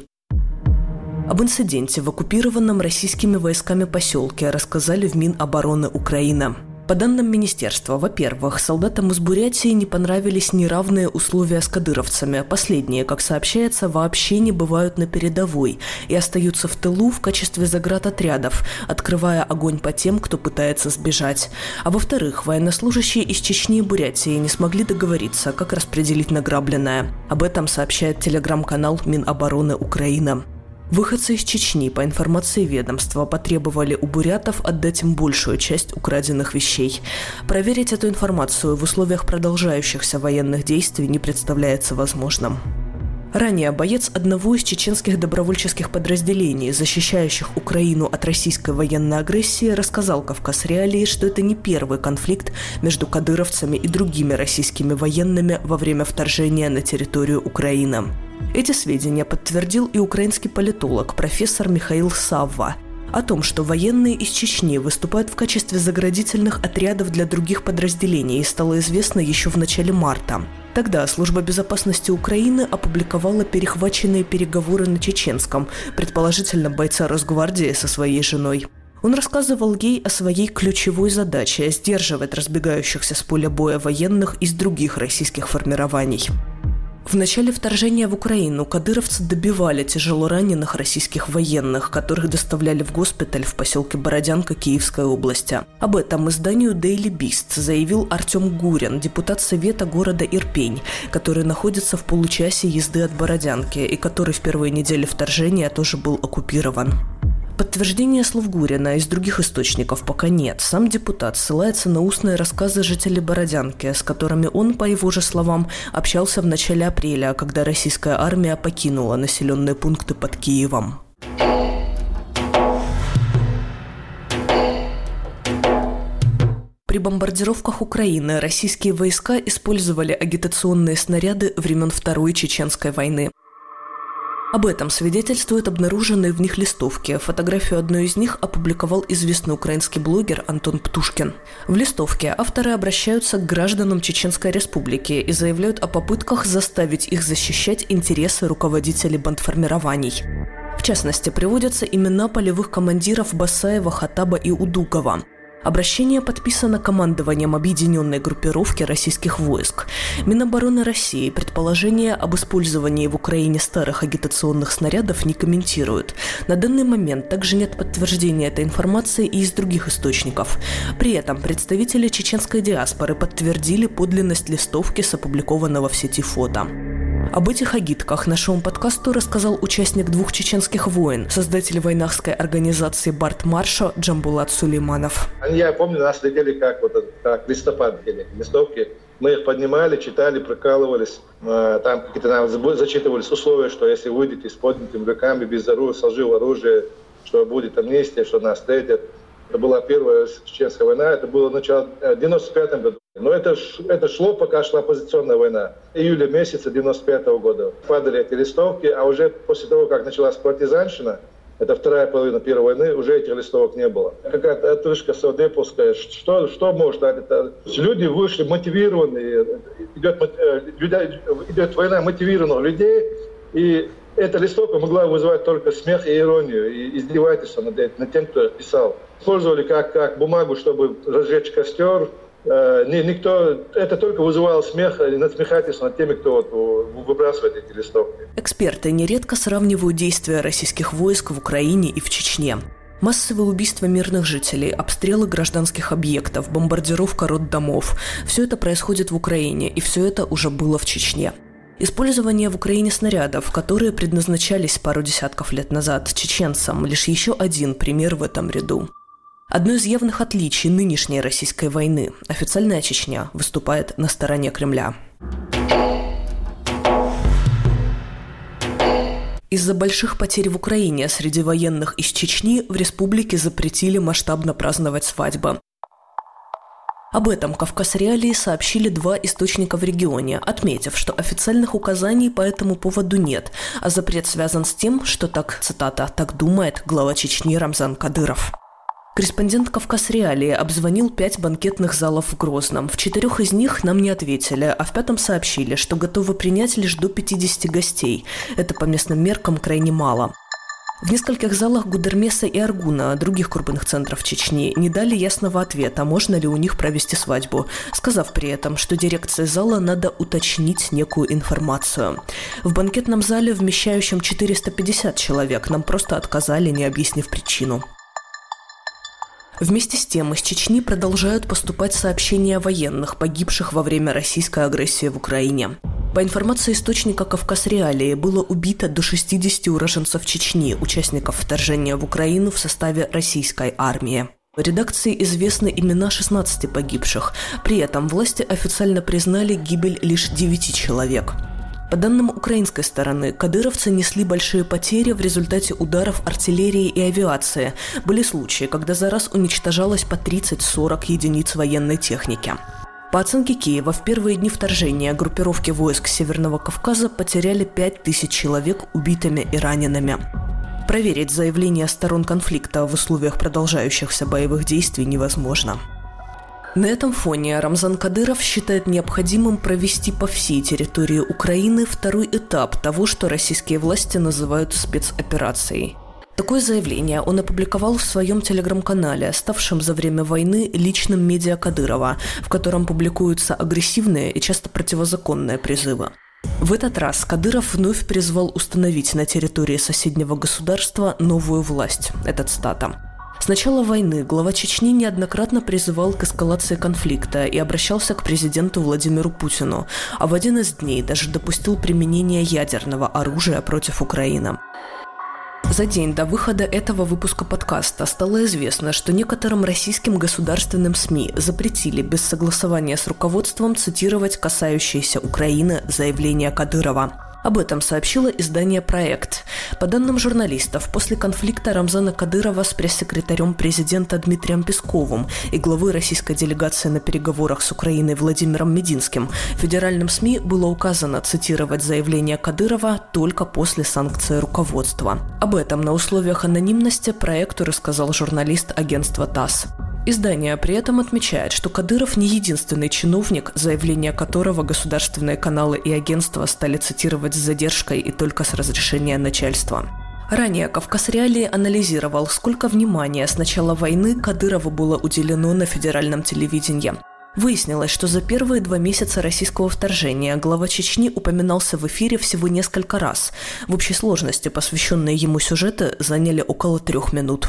Об инциденте в оккупированном российскими войсками поселке рассказали в Минобороны Украины. По данным министерства, во-первых, солдатам из Бурятии не понравились неравные условия с кадыровцами. Последние, как сообщается, вообще не бывают на передовой и остаются в тылу в качестве заградотрядов, открывая огонь по тем, кто пытается сбежать. А во-вторых, военнослужащие из Чечни и Бурятии не смогли договориться, как распределить награбленное. Об этом сообщает телеграм-канал Минобороны Украины. Выходцы из Чечни, по информации ведомства, потребовали у бурятов отдать им большую часть украденных вещей. Проверить эту информацию в условиях продолжающихся военных действий не представляется возможным. Ранее боец одного из чеченских добровольческих подразделений, защищающих Украину от российской военной агрессии, рассказал «Кавказ. Реалии», что это не первый конфликт между кадыровцами и другими российскими военными во время вторжения на территорию Украины. Эти сведения подтвердил и украинский политолог, профессор Михаил Савва. О том, что военные из Чечни выступают в качестве заградительных отрядов для других подразделений, стало известно еще в начале марта. Тогда Служба безопасности Украины опубликовала перехваченные переговоры на чеченском, предположительно бойца Росгвардии со своей женой. Он рассказывал ей о своей ключевой задаче – сдерживать разбегающихся с поля боя военных из других российских формирований. В начале вторжения в Украину кадыровцы добивали тяжело раненых российских военных, которых доставляли в госпиталь в поселке Бородянка Киевской области. Об этом изданию Daily Beast заявил Артем Гурин, депутат Совета города Ирпень, который находится в получасе езды от Бородянки и который в первые недели вторжения тоже был оккупирован. Подтверждения слов Гурина из других источников пока нет. Сам депутат ссылается на устные рассказы жителей Бородянки, с которыми он, по его же словам, общался в начале апреля, когда российская армия покинула населенные пункты под Киевом. При бомбардировках Украины российские войска использовали агитационные снаряды времен Второй Чеченской войны. Об этом свидетельствуют обнаруженные в них листовки. Фотографию одной из них опубликовал известный украинский блогер Антон Птушкин. В листовке авторы обращаются к гражданам Чеченской Республики и заявляют о попытках заставить их защищать интересы руководителей бандформирований. В частности, приводятся имена полевых командиров Басаева, Хатаба и Удугова. Обращение подписано командованием объединенной группировки российских войск. Минобороны России предположение об использовании в Украине старых агитационных снарядов не комментирует. На данный момент также нет подтверждения этой информации и из других источников. При этом представители чеченской диаспоры подтвердили подлинность листовки с опубликованного в сети фото. Об этих агитках нашему подкасту рассказал участник 2 чеченских войн, создатель войнахской организации «Барт-Маршо» Джамбулат Сулейманов. Я помню, нас летели как листопад, листовки. Мы их поднимали, читали, прокалывались. Там какие-то нам зачитывались условия, что если выйдете с поднятыми руками, без оружия, сложив оружие, что будет амнистия, что нас встретят. Это была первая чеченская война, это было начало 95 году. Но это шло, пока шла оппозиционная война. Июля месяца 95 года падали эти листовки, а уже после того, как началась партизанщина, это вторая половина первой войны, уже этих листовок не было. Какая-то отрыжка совдеповская. Что может? Люди вышли мотивированные, идет война мотивированных людей, и эта листовка могла вызывать только смех и иронию, и издевательство над тем, кто писал. Использовали как бумагу, чтобы разжечь костер. Это только вызывало смех и надсмехательство над теми, кто выбрасывает эти листовки. Эксперты нередко сравнивают действия российских войск в Украине и в Чечне. Массовые убийства мирных жителей, обстрелы гражданских объектов, бомбардировка роддомов – все это происходит в Украине, и все это уже было в Чечне. Использование в Украине снарядов, которые предназначались пару десятков лет назад чеченцам, лишь еще один пример в этом ряду. Одно из явных отличий нынешней российской войны – официальная Чечня выступает на стороне Кремля. Из-за больших потерь в Украине среди военных из Чечни в республике запретили масштабно праздновать свадьбы. Об этом «Кавказ-Реалии» сообщили 2 источника в регионе, отметив, что официальных указаний по этому поводу нет, а запрет связан с тем, что так, цитата, «так думает глава Чечни Рамзан Кадыров». Корреспондент «Кавказ-Реалии» обзвонил 5 банкетных залов в Грозном. В 4 из них нам не ответили, а в 5 сообщили, что готовы принять лишь до 50 гостей. Это по местным меркам крайне мало. В нескольких залах Гудермеса и Аргуна, других крупных центров Чечни, не дали ясного ответа, можно ли у них провести свадьбу, сказав при этом, что дирекции зала надо уточнить некую информацию. В банкетном зале, вмещающем 450 человек, нам просто отказали, не объяснив причину. Вместе с тем из Чечни продолжают поступать сообщения о военных, погибших во время российской агрессии в Украине. По информации источника «Кавказ-Реалии», было убито до 60 уроженцев Чечни, участников вторжения в Украину в составе российской армии. В редакции известны имена 16 погибших. При этом власти официально признали гибель лишь 9 человек. По данным украинской стороны, кадыровцы несли большие потери в результате ударов артиллерии и авиации. Были случаи, когда за раз уничтожалось по 30-40 единиц военной техники. По оценке Киева, в первые дни вторжения группировки войск Северного Кавказа потеряли 5000 человек убитыми и ранеными. Проверить заявления сторон конфликта в условиях продолжающихся боевых действий невозможно. На этом фоне Рамзан Кадыров считает необходимым провести по всей территории Украины второй этап того, что российские власти называют спецоперацией. Такое заявление он опубликовал в своем телеграм-канале, ставшем за время войны личным медиа Кадырова, в котором публикуются агрессивные и часто противозаконные призывы. В этот раз Кадыров вновь призвал установить на территории соседнего государства новую власть. Это цитата. С начала войны глава Чечни неоднократно призывал к эскалации конфликта и обращался к президенту Владимиру Путину, а в один из дней даже допустил применение ядерного оружия против Украины. За день до выхода этого выпуска подкаста стало известно, что некоторым российским государственным СМИ запретили без согласования с руководством цитировать касающиеся Украины заявления Кадырова. Об этом сообщило издание «Проект». По данным журналистов, после конфликта Рамзана Кадырова с пресс-секретарем президента Дмитрием Песковым и главой российской делегации на переговорах с Украиной Владимиром Мединским, федеральным СМИ было указано цитировать заявление Кадырова только после санкций руководства. Об этом на условиях анонимности «Проекту» рассказал журналист агентства ТАСС. Издание при этом отмечает, что Кадыров не единственный чиновник, заявление которого государственные каналы и агентства стали цитировать с задержкой и только с разрешения начальства. Ранее «Кавказ Реалии» анализировал, сколько внимания с начала войны Кадырову было уделено на федеральном телевидении. Выяснилось, что за первые 2 месяца российского вторжения глава Чечни упоминался в эфире всего несколько раз. В общей сложности посвященные ему сюжеты заняли около 3 минут.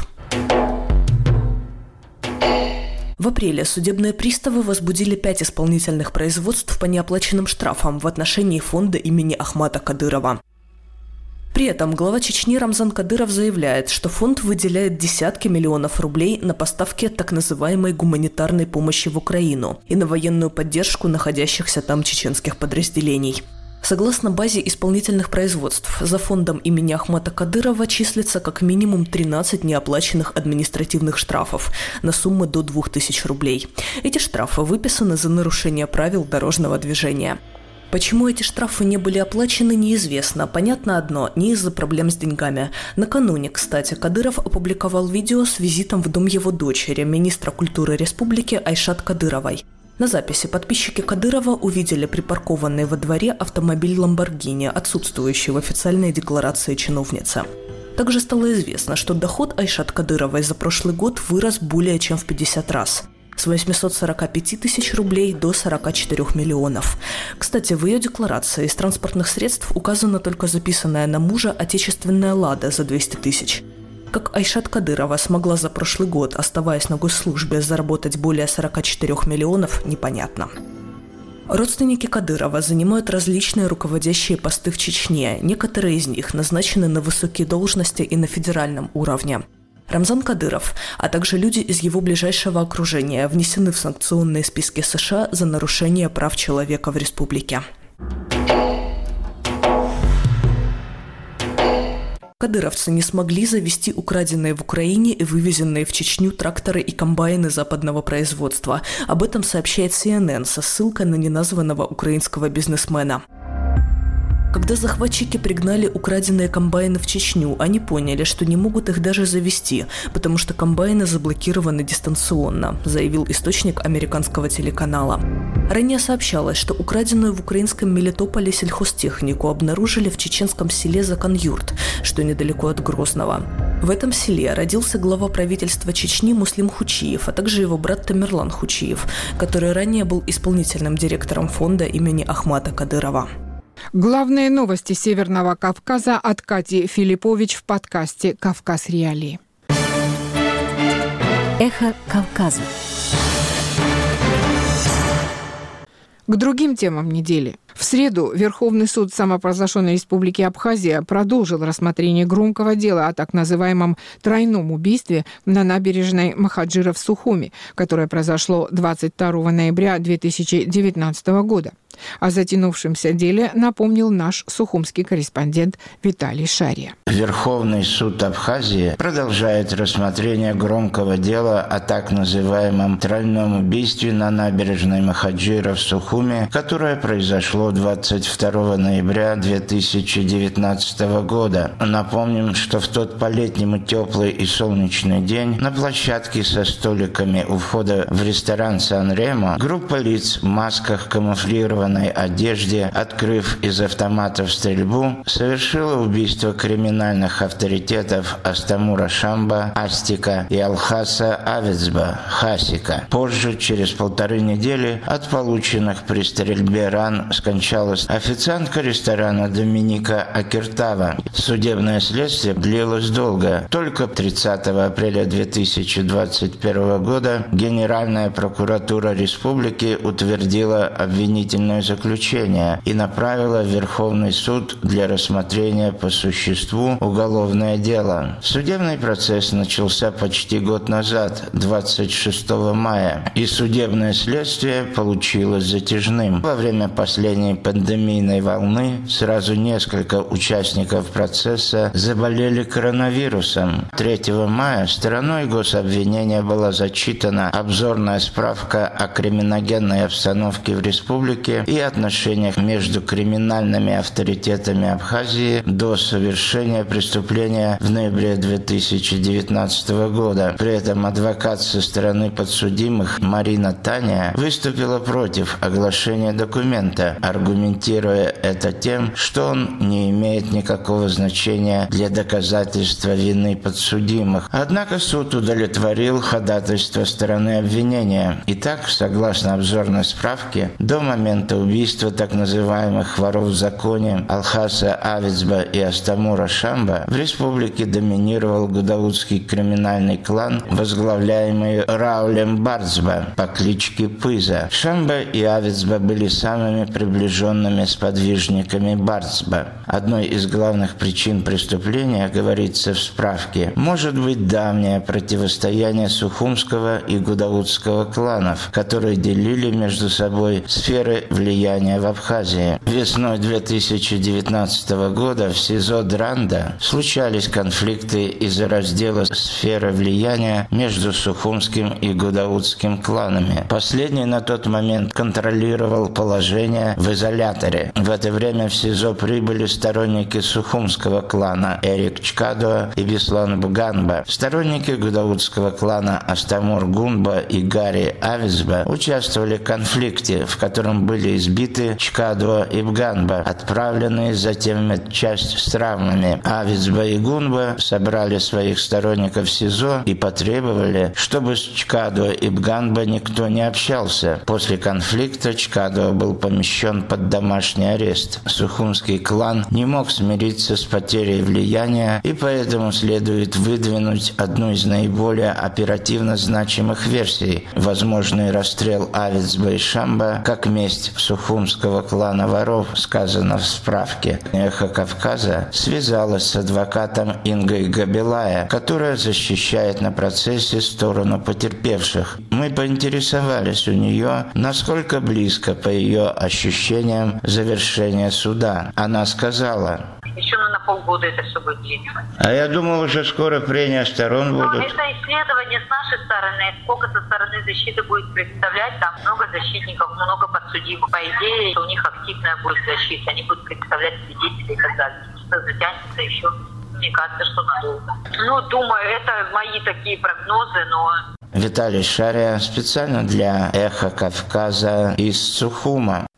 В апреле судебные приставы возбудили 5 исполнительных производств по неоплаченным штрафам в отношении фонда имени Ахмата Кадырова. При этом глава Чечни Рамзан Кадыров заявляет, что фонд выделяет десятки миллионов рублей на поставки так называемой гуманитарной помощи в Украину и на военную поддержку находящихся там чеченских подразделений. Согласно базе исполнительных производств, за фондом имени Ахмата Кадырова числится как минимум 13 неоплаченных административных штрафов на сумму до 2000 рублей. Эти штрафы выписаны за нарушение правил дорожного движения. Почему эти штрафы не были оплачены, неизвестно. Понятно одно – не из-за проблем с деньгами. Накануне, кстати, Кадыров опубликовал видео с визитом в дом его дочери, министра культуры республики Айшат Кадыровой. На записи подписчики Кадырова увидели припаркованный во дворе автомобиль «Ламборгини», отсутствующий в официальной декларации чиновницы. Также стало известно, что доход Айшат Кадыровой за прошлый год вырос более чем в 50 раз – с 845 тысяч рублей до 44 миллионов. Кстати, в ее декларации из транспортных средств указана только записанная на мужа отечественная «Лада» за 200 тысяч. Как Айшат Кадырова смогла за прошлый год, оставаясь на госслужбе, заработать более 44 миллионов, непонятно. Родственники Кадырова занимают различные руководящие посты в Чечне. Некоторые из них назначены на высокие должности и на федеральном уровне. Рамзан Кадыров, а также люди из его ближайшего окружения внесены в санкционные списки США за нарушение прав человека в республике. Кадыровцы не смогли завести украденные в Украине и вывезенные в Чечню тракторы и комбайны западного производства. Об этом сообщает CNN со ссылкой на неназванного украинского бизнесмена. Когда захватчики пригнали украденные комбайны в Чечню, они поняли, что не могут их даже завести, потому что комбайны заблокированы дистанционно, заявил источник американского телеканала. Ранее сообщалось, что украденную в украинском Мелитополе сельхозтехнику обнаружили в чеченском селе Закан-Юрт, что недалеко от Грозного. В этом селе родился глава правительства Чечни Муслим Хучиев, а также его брат Тамерлан Хучиев, который ранее был исполнительным директором фонда имени Ахмата Кадырова. Главные новости Северного Кавказа от Кати Филиппович в подкасте «Кавказ Реалии». Эхо Кавказа. К другим темам недели. В среду Верховный суд самопровозглашенной Республики Абхазия продолжил рассмотрение громкого дела о так называемом тройном убийстве на набережной Махаджира в Сухуми, которое произошло 22 ноября 2019 года. О затянувшемся деле напомнил наш сухумский корреспондент Виталий Шария. Верховный суд Абхазии продолжает рассмотрение громкого дела о так называемом тройном убийстве на набережной Махаджира в Сухуми, которое произошло 22 ноября 2019 года. Напомним, что в тот по-летнему теплый и солнечный день на площадке со столиками у входа в ресторан «Сан-Ремо» группа лиц в масках камуфлированной одежде, открыв из автоматов стрельбу, совершила убийство криминальных авторитетов Астамура Шамба, Астика и Алхаса Авецба, Хасика. Позже, через 1,5 недели, от полученных при стрельбе ран скончалась официантка ресторана Доминика Акертава. Судебное следствие длилось долго. Только 30 апреля 2021 года Генеральная прокуратура республики утвердила обвинительную тюремное заключение и направила в Верховный суд для рассмотрения по существу уголовное дело. Судебный процесс начался почти год назад, 26 мая, и судебное следствие получилось затяжным. Во время последней пандемийной волны сразу несколько участников процесса заболели коронавирусом. 3 мая стороной гособвинения была зачитана обзорная справка о криминогенной обстановке в республике и отношениях между криминальными авторитетами Абхазии до совершения преступления в ноябре 2019 года. При этом адвокат со стороны подсудимых Марина Таня выступила против оглашения документа, аргументируя это тем, что он не имеет никакого значения для доказательства вины подсудимых. Однако суд удовлетворил ходатайство стороны обвинения. Итак, согласно обзорной справке, до момента убийства так называемых воров в законе Алхаса Авицба и Астамура Шамба в республике доминировал гудаутский криминальный клан, возглавляемый Раулем Барцба по кличке Пыза. Шамба и Авицба были самыми приближенными сподвижниками Барцба. Одной из главных причин преступления, говорится в справке, может быть давнее противостояние Сухумского и Гудаутского кланов, которые делили между собой сферы влияния в Абхазии. Весной 2019 года в СИЗО Дранда случались конфликты из-за раздела сферы влияния между Сухумским и Гудаутским кланами. Последний на тот момент контролировал положение в изоляторе. В это время в СИЗО прибыли сторонники Сухумского клана Эрик Чкадо и Беслан Бганба. Сторонники гудаутского клана Астамур Гунба и Гари Авицба участвовали в конфликте, в котором были избиты Чкадо и Бганба, отправленные затем в медчасть с травмами. Авицба и Гунба собрали своих сторонников в СИЗО и потребовали, чтобы с Чкадо и Бганба никто не общался. После конфликта Чкадо был помещен под домашний арест. Сухумский клан не мог смириться с потерей влияния, и поэтому следует выдвинуть одну из наиболее оперативно значимых версий – возможный расстрел Авицба и Шамба как месть Сухумского клана воров, сказано в справке. «Эхо Кавказа» связалась с адвокатом Ингой Габилая, которая защищает на процессе сторону потерпевших. Мы поинтересовались у нее, насколько близко, по ее ощущениям, завершение суда. Она сказала: еще на полгода это все будет длиться. А я думал, уже скоро прения сторон будут. Но это исследование с нашей стороны. Сколько со стороны защиты будет представлять, там много защитников, много подсудимых. По идее, у них активная будет защита. Они будут представлять свидетелей и так далее. Что затянется еще, мне кажется, что надолго. Ну, думаю, это мои такие прогнозы, но... Виталий Шария специально для «Эхо Кавказа» из Сухума.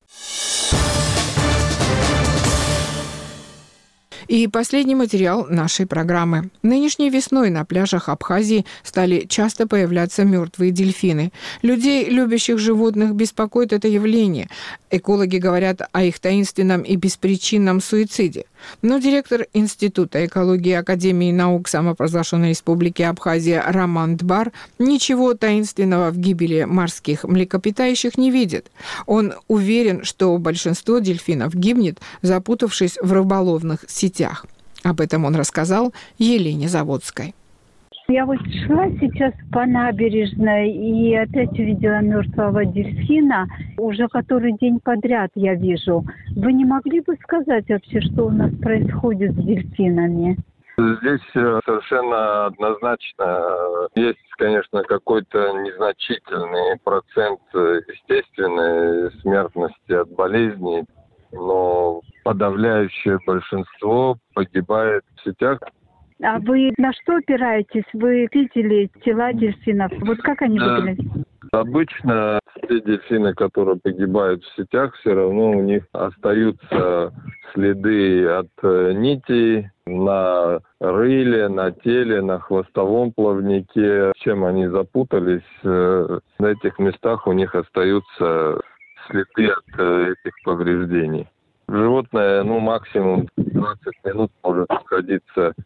И последний материал нашей программы. Нынешней весной на пляжах Абхазии стали часто появляться мертвые дельфины. Людей, любящих животных, беспокоит это явление. Экологи говорят о их таинственном и беспричинном суициде. Но директор Института экологии Академии наук самопровозглашенной Республики Абхазия Роман Дбар ничего таинственного в гибели морских млекопитающих не видит. Он уверен, что большинство дельфинов гибнет, запутавшись в рыболовных сетях. Об этом он рассказал Елене Заводской. Я вот шла сейчас по набережной и опять увидела мертвого дельфина. Уже который день подряд я вижу. Вы не могли бы сказать вообще, что у нас происходит с дельфинами? Здесь совершенно однозначно есть, конечно, какой-то незначительный процент естественной смертности от болезней, но подавляющее большинство погибает в сетях. А вы на что опираетесь? Вы видели тела дельфинов? Вот как они выглядят? Обычно те дельфины, которые погибают в сетях, все равно у них остаются следы от нитей на рыле, на теле, на хвостовом плавнике. Чем они запутались, на этих местах у них остаются следы от этих повреждений. Животное, максимум 20 минут может находиться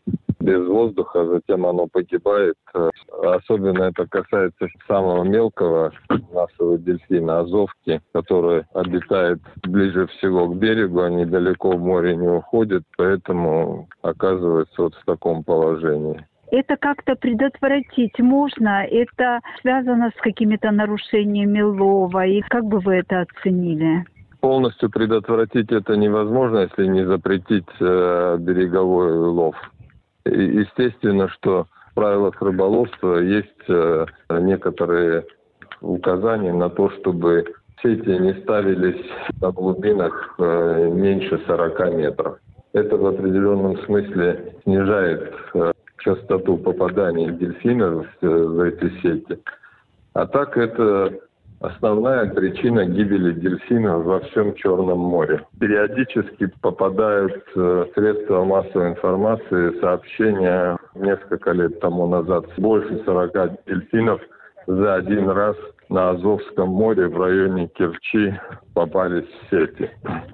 без воздуха, затем оно погибает. Особенно это касается самого мелкого нашего дельфина, азовки, который обитает ближе всего к берегу, они далеко в море не уходят, поэтому оказывается вот в таком положении. Это как-то предотвратить можно? Это связано с какими-то нарушениями лова? И как бы вы это оценили? Полностью предотвратить это невозможно, если не запретить береговой лов. И естественно, что в правилах рыболовства есть некоторые указания на то, чтобы сети не ставились на глубинах меньше 40 метров. Это в определенном смысле снижает частоту попаданий дельфинов в эти сети. А так это основная причина гибели дельфинов во всем Черном море. Периодически попадают в средства массовой информации сообщения несколько лет тому назад. Больше 40 дельфинов за один раз на Азовском море в районе Керчи попались в сети.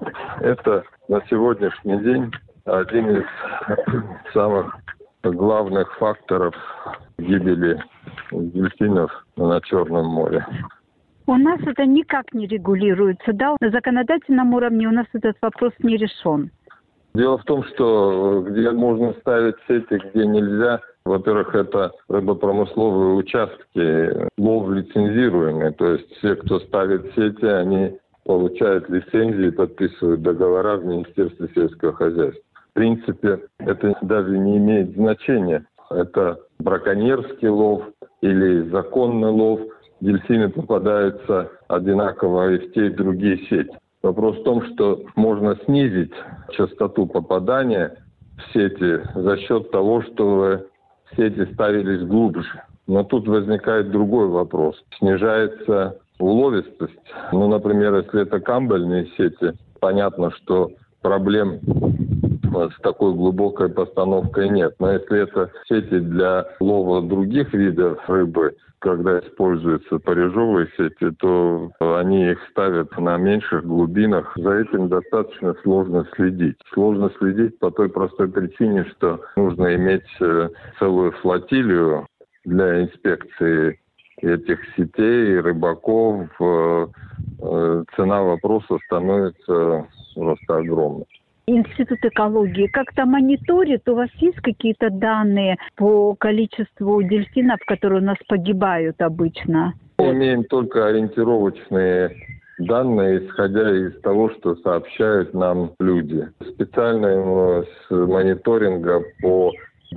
Это на сегодняшний день один из самых главных факторов гибели дельфинов на Черном море. У нас это никак не регулируется, да? На законодательном уровне у нас этот вопрос не решен. Дело в том, что где можно ставить сети, где нельзя, во-первых, это рыбопромысловые участки, лов лицензируемый, то есть все, кто ставит сети, они получают лицензии, подписывают договора в Министерстве сельского хозяйства. В принципе, это даже не имеет значения. Это браконьерский лов или законный лов. Дельфины попадаются одинаково и в те, и в другие сети. Вопрос в том, что можно снизить частоту попадания в сети за счет того, что сети ставились глубже. Но тут возникает другой вопрос. Снижается уловистость. Ну, например, если это камбальные сети, понятно, что проблем с такой глубокой постановкой нет. Но если это сети для лова других видов рыбы, когда используются парежовые сети, то они их ставят на меньших глубинах. За этим достаточно сложно следить. Сложно следить по той простой причине, что нужно иметь целую флотилию для инспекции этих сетей, рыбаков. Цена вопроса становится просто огромной. Институт экологии как-то мониторит? У вас есть какие-то данные по количеству дельфинов, которые у нас погибают обычно? Мы имеем только ориентировочные данные, исходя из того, что сообщают нам люди. Специального мониторинга по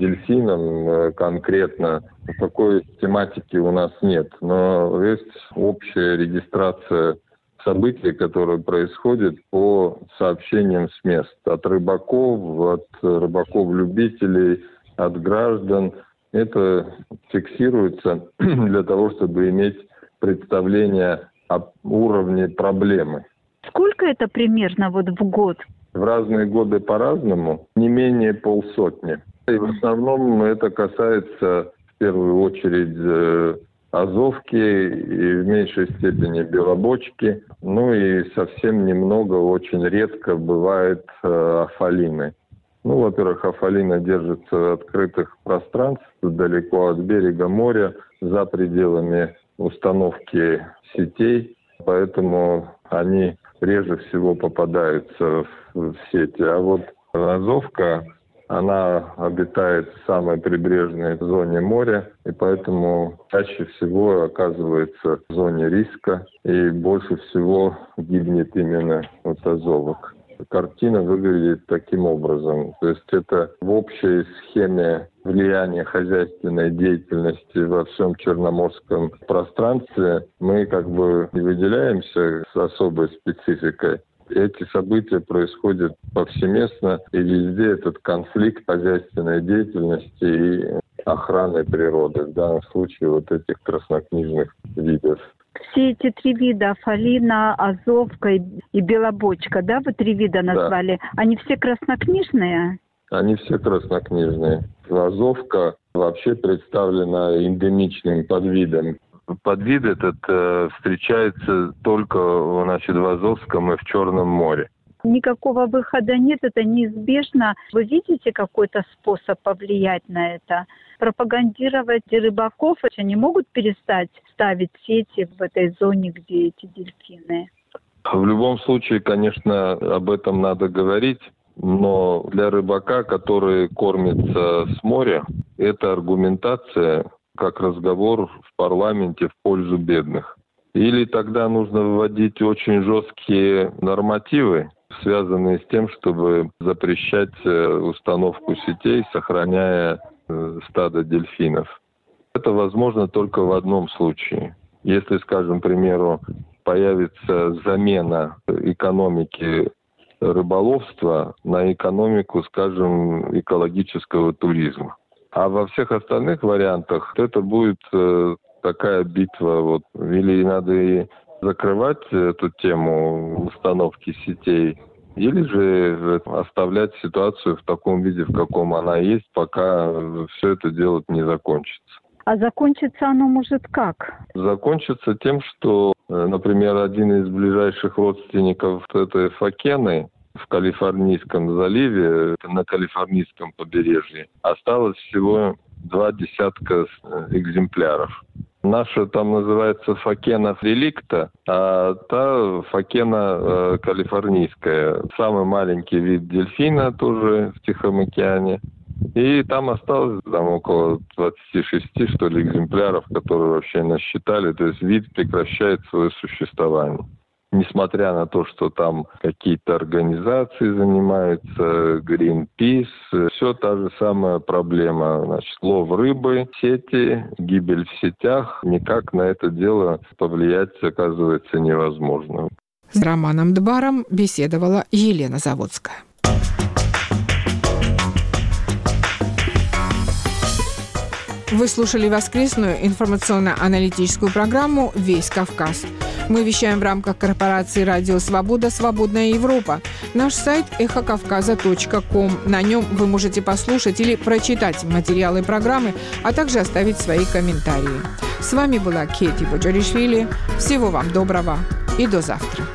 дельфинам конкретно такой тематики у нас нет. Но есть общая регистрация событий, которые происходят по сообщениям с мест. От рыбаков, от рыбаков-любителей, от граждан. Это фиксируется для того, чтобы иметь представление об уровне проблемы. Сколько это примерно в год? В разные годы по-разному. Не менее 500. И в основном это касается в первую очередь азовки и в меньшей степени белобочки. Ну и совсем немного, очень редко бывает афалины. Ну, во-первых, афалина держится в открытых пространствах, далеко от берега моря, за пределами установки сетей, поэтому они реже всего попадаются в сети. А вот азовка, она обитает в самой прибрежной зоне моря, и поэтому чаще всего оказывается в зоне риска, и больше всего гибнет именно от азовок. Картина выглядит таким образом. То есть это в общей схеме влияния хозяйственной деятельности во всем Черноморском пространстве мы как бы не выделяемся с особой спецификой. Эти события происходят повсеместно, и везде этот конфликт хозяйственной деятельности и охраны природы, в данном случае вот этих краснокнижных видов. Все эти 3 вида, афалина, азовка и белобочка, да, вы 3 вида назвали, да. Они все краснокнижные? Они все краснокнижные. Азовка вообще представлена эндемичным подвидом. Подвид этот встречается только, в Азовском и в Черном море. никакого выхода нет, это неизбежно. Вы видите какой-то способ повлиять на это? Пропагандировать рыбаков, они могут перестать ставить сети в этой зоне, где эти дельфины? В любом случае, конечно, об этом надо говорить. Но для рыбака, который кормится с моря, это аргументация как разговор в парламенте в пользу бедных. Или тогда нужно вводить очень жесткие нормативы, связанные с тем, чтобы запрещать установку сетей, сохраняя стадо дельфинов. Это возможно только в одном случае. Если, скажем, к примеру, появится замена экономики рыболовства на экономику, скажем, экологического туризма. А во всех остальных вариантах это будет такая битва. Или надо и закрывать эту тему установки сетей, или же оставлять ситуацию в таком виде, в каком она есть, пока все это дело не закончится. А закончится оно может как? Закончится тем, что, например, один из ближайших родственников этой факены в Калифорнийском заливе, на Калифорнийском побережье, осталось всего 2 десятка экземпляров. Наша там называется факена реликта, а та факена калифорнийская. Самый маленький вид дельфина тоже в Тихом океане. И там осталось около 26, что ли, экземпляров, которые вообще насчитали. То есть вид прекращает свое существование. Несмотря на то, что там какие-то организации занимаются, Greenpeace, все та же самая проблема. Значит, лов рыбы, сети, гибель в сетях. Никак на это дело повлиять, оказывается, невозможно. С Романом Дбаром беседовала Елена Заводская. Вы слушали воскресную информационно-аналитическую программу «Весь Кавказ». Мы вещаем в рамках корпорации «Радио Свобода. Свободная Европа». Наш сайт эхокавказа.ком. На нем вы можете послушать или прочитать материалы программы, а также оставить свои комментарии. С вами была Кети Боджаришвили. Всего вам доброго и до завтра.